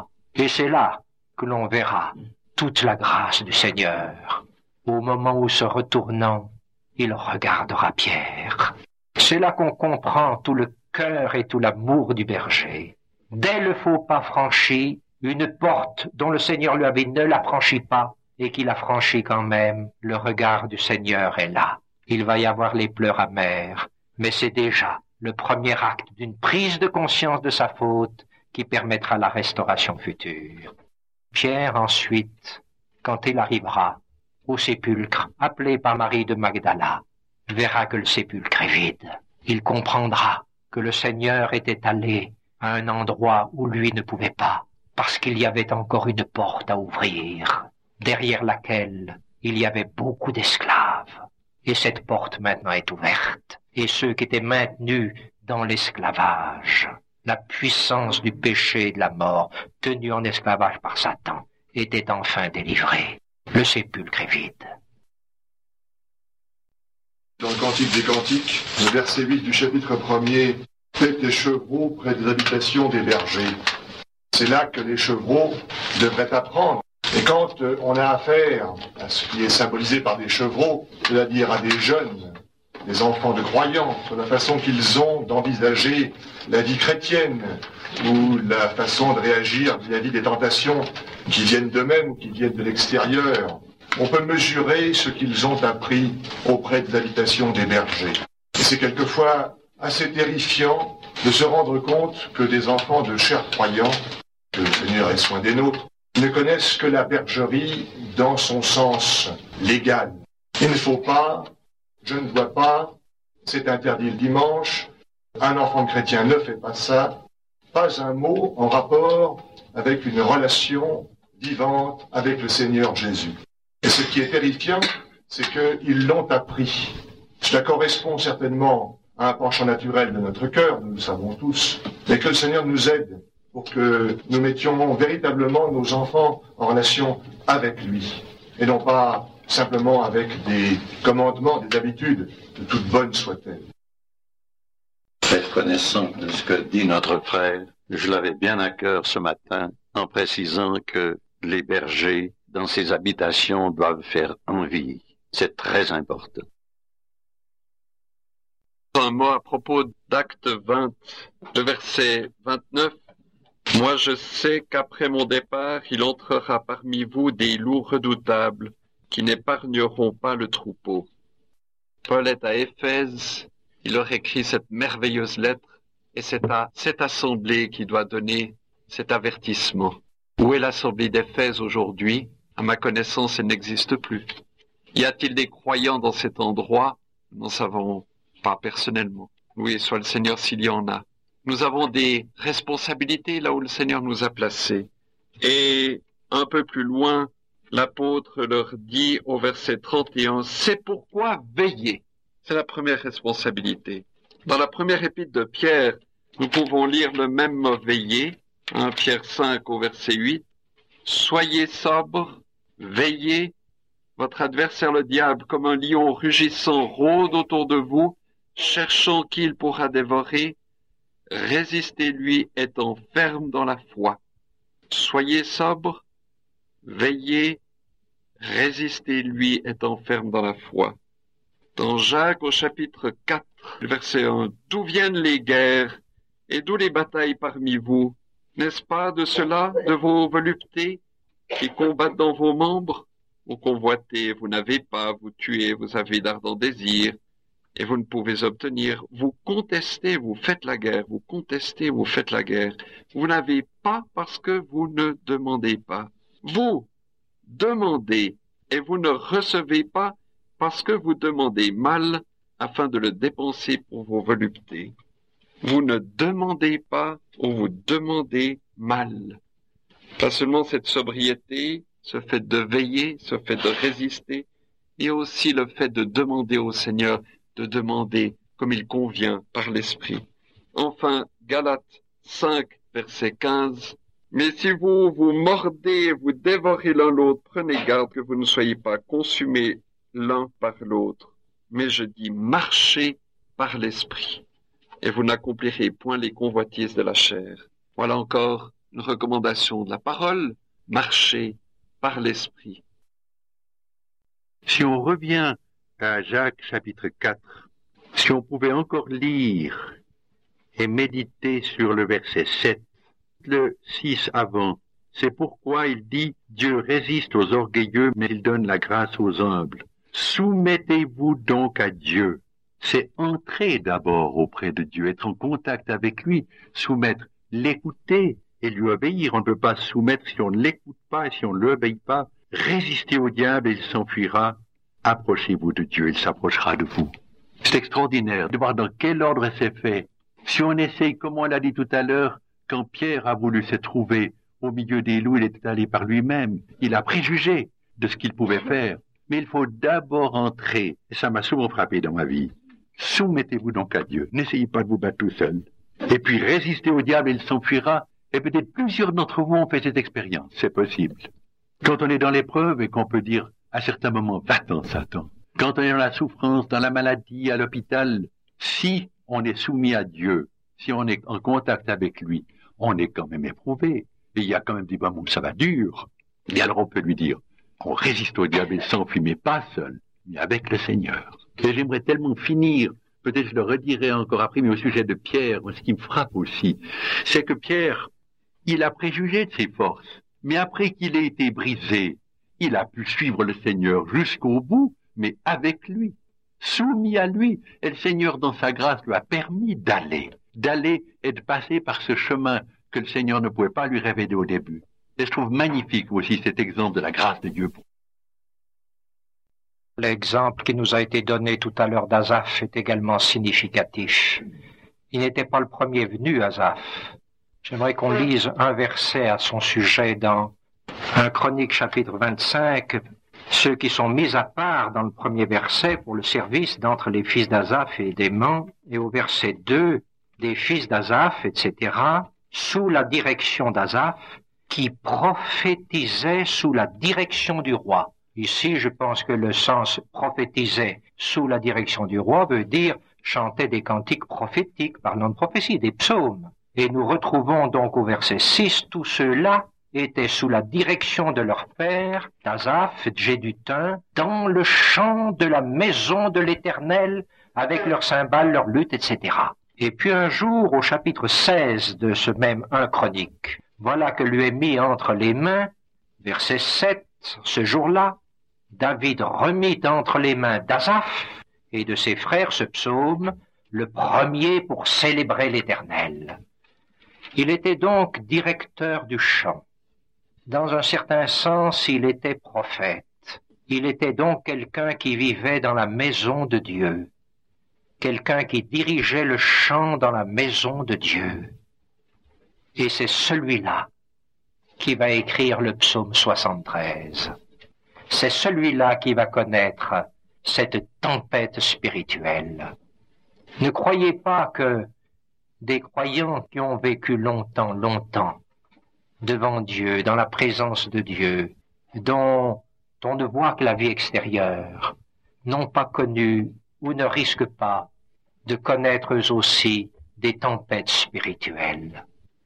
Et c'est là que l'on verra toute la grâce du Seigneur. Au moment où, se retournant, il regardera Pierre. C'est là qu'on comprend tout le cœur et tout l'amour du berger. Dès le faux pas franchi, une porte dont le Seigneur lui avait dit « Ne la franchis pas », et qu'il a franchi quand même, le regard du Seigneur est là. Il va y avoir les pleurs amers, mais c'est déjà le premier acte d'une prise de conscience de sa faute qui permettra la restauration future. Pierre, ensuite, quand il arrivera au sépulcre, appelé par Marie de Magdala, verra que le sépulcre est vide. Il comprendra que le Seigneur était allé à un endroit où lui ne pouvait pas, parce qu'il y avait encore une porte à ouvrir, derrière laquelle il y avait beaucoup d'esclaves. Et cette porte maintenant est ouverte. Et ceux qui étaient maintenus dans l'esclavage, la puissance du péché et de la mort, tenus en esclavage par Satan, étaient enfin délivrés. Le sépulcre est vide. Dans le Cantique des Cantiques, le verset 8 du chapitre 1er, « Faites des chevreaux près des habitations des bergers ». C'est là que les chevreaux devraient apprendre. Et quand on a affaire à ce qui est symbolisé par des chevreaux, c'est-à-dire à des jeunes, des enfants de croyants, sur la façon qu'ils ont d'envisager la vie chrétienne, ou la façon de réagir vis-à-vis des tentations qui viennent d'eux-mêmes ou qui viennent de l'extérieur, on peut mesurer ce qu'ils ont appris auprès des habitations des bergers. Et c'est quelquefois assez terrifiant de se rendre compte que des enfants de chers croyants, que le Seigneur ait soin des nôtres, ne connaissent que la bergerie dans son sens légal. Il ne faut pas, je ne dois pas, c'est interdit le dimanche, un enfant de chrétien ne fait pas ça, pas un mot en rapport avec une relation vivante avec le Seigneur Jésus. Et ce qui est terrifiant, c'est qu'ils l'ont appris. Cela correspond certainement à un penchant naturel de notre cœur, nous le savons tous, mais que le Seigneur nous aide pour que nous mettions véritablement nos enfants en relation avec lui, et non pas simplement avec des commandements, des habitudes, de toute bonne soit-elle. Être connaissant de ce que dit notre frère, je l'avais bien à cœur ce matin, en précisant que les bergers, dans ces habitations, doivent faire envie. C'est très important. Un mot à propos d'Acte 20, le verset 29. « Moi je sais qu'après mon départ, il entrera parmi vous des loups redoutables, qui n'épargneront pas le troupeau. Paul est à Éphèse, il leur écrit cette merveilleuse lettre, et c'est à cette assemblée qui doit donner cet avertissement. Où est l'assemblée d'Éphèse aujourd'hui? À ma connaissance, elle n'existe plus. Y a-t-il des croyants dans cet endroit? Nous n'en savons pas personnellement. Oui, soit le Seigneur s'il y en a. Nous avons des responsabilités là où le Seigneur nous a placés. Et un peu plus loin, l'apôtre leur dit au verset 31, « C'est pourquoi veillez ». C'est la première responsabilité. Dans la première épître de Pierre, nous pouvons lire le même mot « veiller », 1 Pierre 5 au verset 8. « Soyez sobres, veillez, votre adversaire le diable, comme un lion rugissant, rôde autour de vous, cherchant qui il pourra dévorer. Résistez-lui, étant ferme dans la foi. Soyez sobres, veillez, résistez-lui, étant ferme dans la foi. » Dans Jacques au chapitre 4, verset 1, « D'où viennent les guerres et d'où les batailles parmi vous? N'est-ce pas de cela, de vos voluptés qui combattent dans vos membres? Vous convoitez, vous n'avez pas, vous tuez, vous avez d'ardents désirs, et vous ne pouvez obtenir. Vous contestez, vous faites la guerre, vous contestez, vous faites la guerre. Vous n'avez pas parce que vous ne demandez pas. Vous demandez et vous ne recevez pas parce que vous demandez mal afin de le dépenser pour vos voluptés. Vous ne demandez pas ou vous demandez mal. Pas seulement cette sobriété, ce fait de veiller, ce fait de résister, et aussi le fait de demander au Seigneur, de demander comme il convient par l'Esprit. Enfin, Galates 5, verset 15, « Mais si vous vous mordez et vous dévorez l'un l'autre, prenez garde que vous ne soyez pas consumés l'un par l'autre. Mais je dis, marchez par l'Esprit, et vous n'accomplirez point les convoitises de la chair. » Voilà encore une recommandation de la parole, marchez par l'Esprit. Si on revient à Jacques chapitre 4, si on pouvait encore lire et méditer sur le verset 7, le 6 avant, c'est pourquoi il dit « Dieu résiste aux orgueilleux, mais il donne la grâce aux humbles. Soumettez-vous donc à Dieu. » C'est entrer d'abord auprès de Dieu, être en contact avec lui, soumettre, l'écouter et lui obéir. On ne peut pas se soumettre si on ne l'écoute pas et si on ne l'obéit pas. Résistez au diable et il s'enfuira. Approchez-vous de Dieu, il s'approchera de vous. C'est extraordinaire de voir dans quel ordre c'est fait. Si on essaye, comme on l'a dit tout à l'heure, quand Pierre a voulu se trouver au milieu des loups, il était allé par lui-même. Il a préjugé de ce qu'il pouvait faire. Mais il faut d'abord entrer, et ça m'a souvent frappé dans ma vie. Soumettez-vous donc à Dieu. N'essayez pas de vous battre tout seul. Et puis résistez au diable et il s'enfuira. Et peut-être plusieurs d'entre vous ont fait cette expérience. C'est possible. Quand on est dans l'épreuve et qu'on peut dire à certains moments, va-t'en Satan. Quand on est dans la souffrance, dans la maladie, à l'hôpital, si on est soumis à Dieu, si on est en contact avec lui, on est quand même éprouvé. Et il y a quand même des moments où ça va dur. Et alors on peut lui dire, on résiste au diable et s'enfuit, mais pas seul, mais avec le Seigneur. Et j'aimerais tellement finir, peut-être je le redirai encore après, mais au sujet de Pierre, ce qui me frappe aussi, c'est que Pierre, il a préjugé de ses forces, mais après qu'il ait été brisé, il a pu suivre le Seigneur jusqu'au bout, mais avec lui, soumis à lui. Et le Seigneur, dans sa grâce, lui a permis d'aller et de passer par ce chemin que le Seigneur ne pouvait pas lui révéler au début. Et je trouve magnifique aussi cet exemple de la grâce de Dieu. L'exemple qui nous a été donné tout à l'heure d'Asaph est également significatif. Il n'était pas le premier venu, Asaph. J'aimerais qu'on lise un verset à son sujet dans 1 Chronique chapitre 25, ceux qui sont mis à part dans le premier verset pour le service d'entre les fils d'Asaph et d'Héman, et au verset 2, des fils d'Asaph, etc., sous la direction d'Asaph, qui prophétisait sous la direction du roi. Ici, je pense que le sens prophétisait sous la direction du roi veut dire chanter des cantiques prophétiques, parlant de prophétie, des psaumes. Et nous retrouvons donc au verset 6, tous ceux-là étaient sous la direction de leur père, d'Asaph, Jéduthun, dans le chant de la maison de l'Éternel, avec leurs cymbales, leurs luttes, etc. Et puis un jour, au chapitre 16 de ce même 1 Chronique, voilà que lui est mis entre les mains, verset 7, ce jour-là, David remit entre les mains d'Asaph et de ses frères ce psaume, le premier pour célébrer l'Éternel. Il était donc directeur du chant. Dans un certain sens, il était prophète. Il était donc quelqu'un qui vivait dans la maison de Dieu, quelqu'un qui dirigeait le chant dans la maison de Dieu. Et c'est celui-là qui va écrire le psaume 73. C'est celui-là qui va connaître cette tempête spirituelle. Ne croyez pas que des croyants qui ont vécu longtemps devant Dieu, dans la présence de Dieu, dont on ne voit que la vie extérieure, n'ont pas connu ou ne risquent pas de connaître eux aussi des tempêtes spirituelles.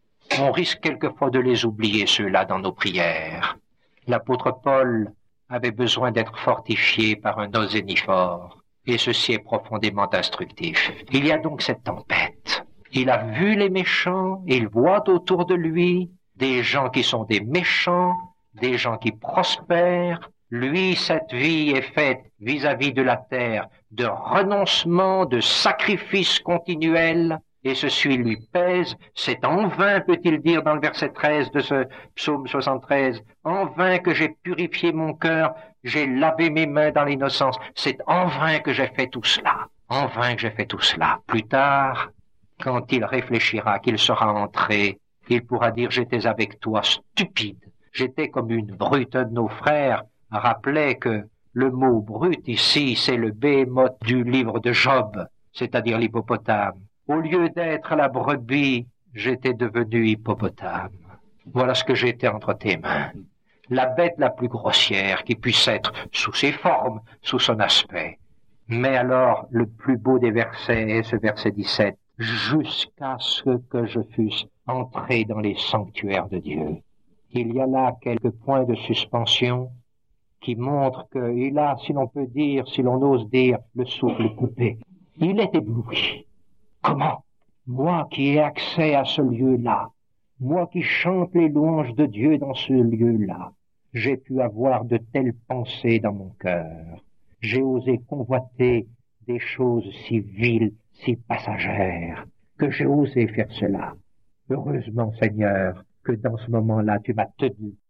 On risque quelquefois de les oublier, ceux-là, dans nos prières. L'apôtre Paul avait besoin d'être fortifié par un oséniphore, et ceci est profondément instructif. Il y a donc cette tempête. Il a vu les méchants, il voit autour de lui des gens qui sont des méchants, des gens qui prospèrent. Lui, cette vie est faite vis-à-vis de la terre de renoncement, de sacrifice continuel, et ceci lui pèse. C'est en vain, peut-il dire dans le verset 13 de ce psaume 73, en vain que j'ai purifié mon cœur, j'ai lavé mes mains dans l'innocence. C'est en vain que j'ai fait tout cela. En vain que j'ai fait tout cela. Plus tard, quand il réfléchira, qu'il sera entré, il pourra dire, j'étais avec toi stupide. J'étais comme une brute. Un de nos frères rappelait que le mot brute ici, c'est le béhémoth du livre de Job, c'est-à-dire l'hippopotame. Au lieu d'être la brebis, j'étais devenu hippopotame. Voilà ce que j'étais entre tes mains. La bête la plus grossière qui puisse être sous ses formes, sous son aspect. Mais alors, le plus beau des versets est ce verset 17. Jusqu'à ce que je fusse entré dans les sanctuaires de Dieu. Il y a là quelques points de suspension qui montrent qu'il a, si l'on peut dire, si l'on ose dire, le souffle coupé. Il est ébloui. Comment? Moi qui ai accès à ce lieu-là, moi qui chante les louanges de Dieu dans ce lieu-là, j'ai pu avoir de telles pensées dans mon cœur. J'ai osé convoiter des choses si viles, si passagères, que j'ai osé faire cela. Heureusement, Seigneur, que dans ce moment-là, tu m'as tenu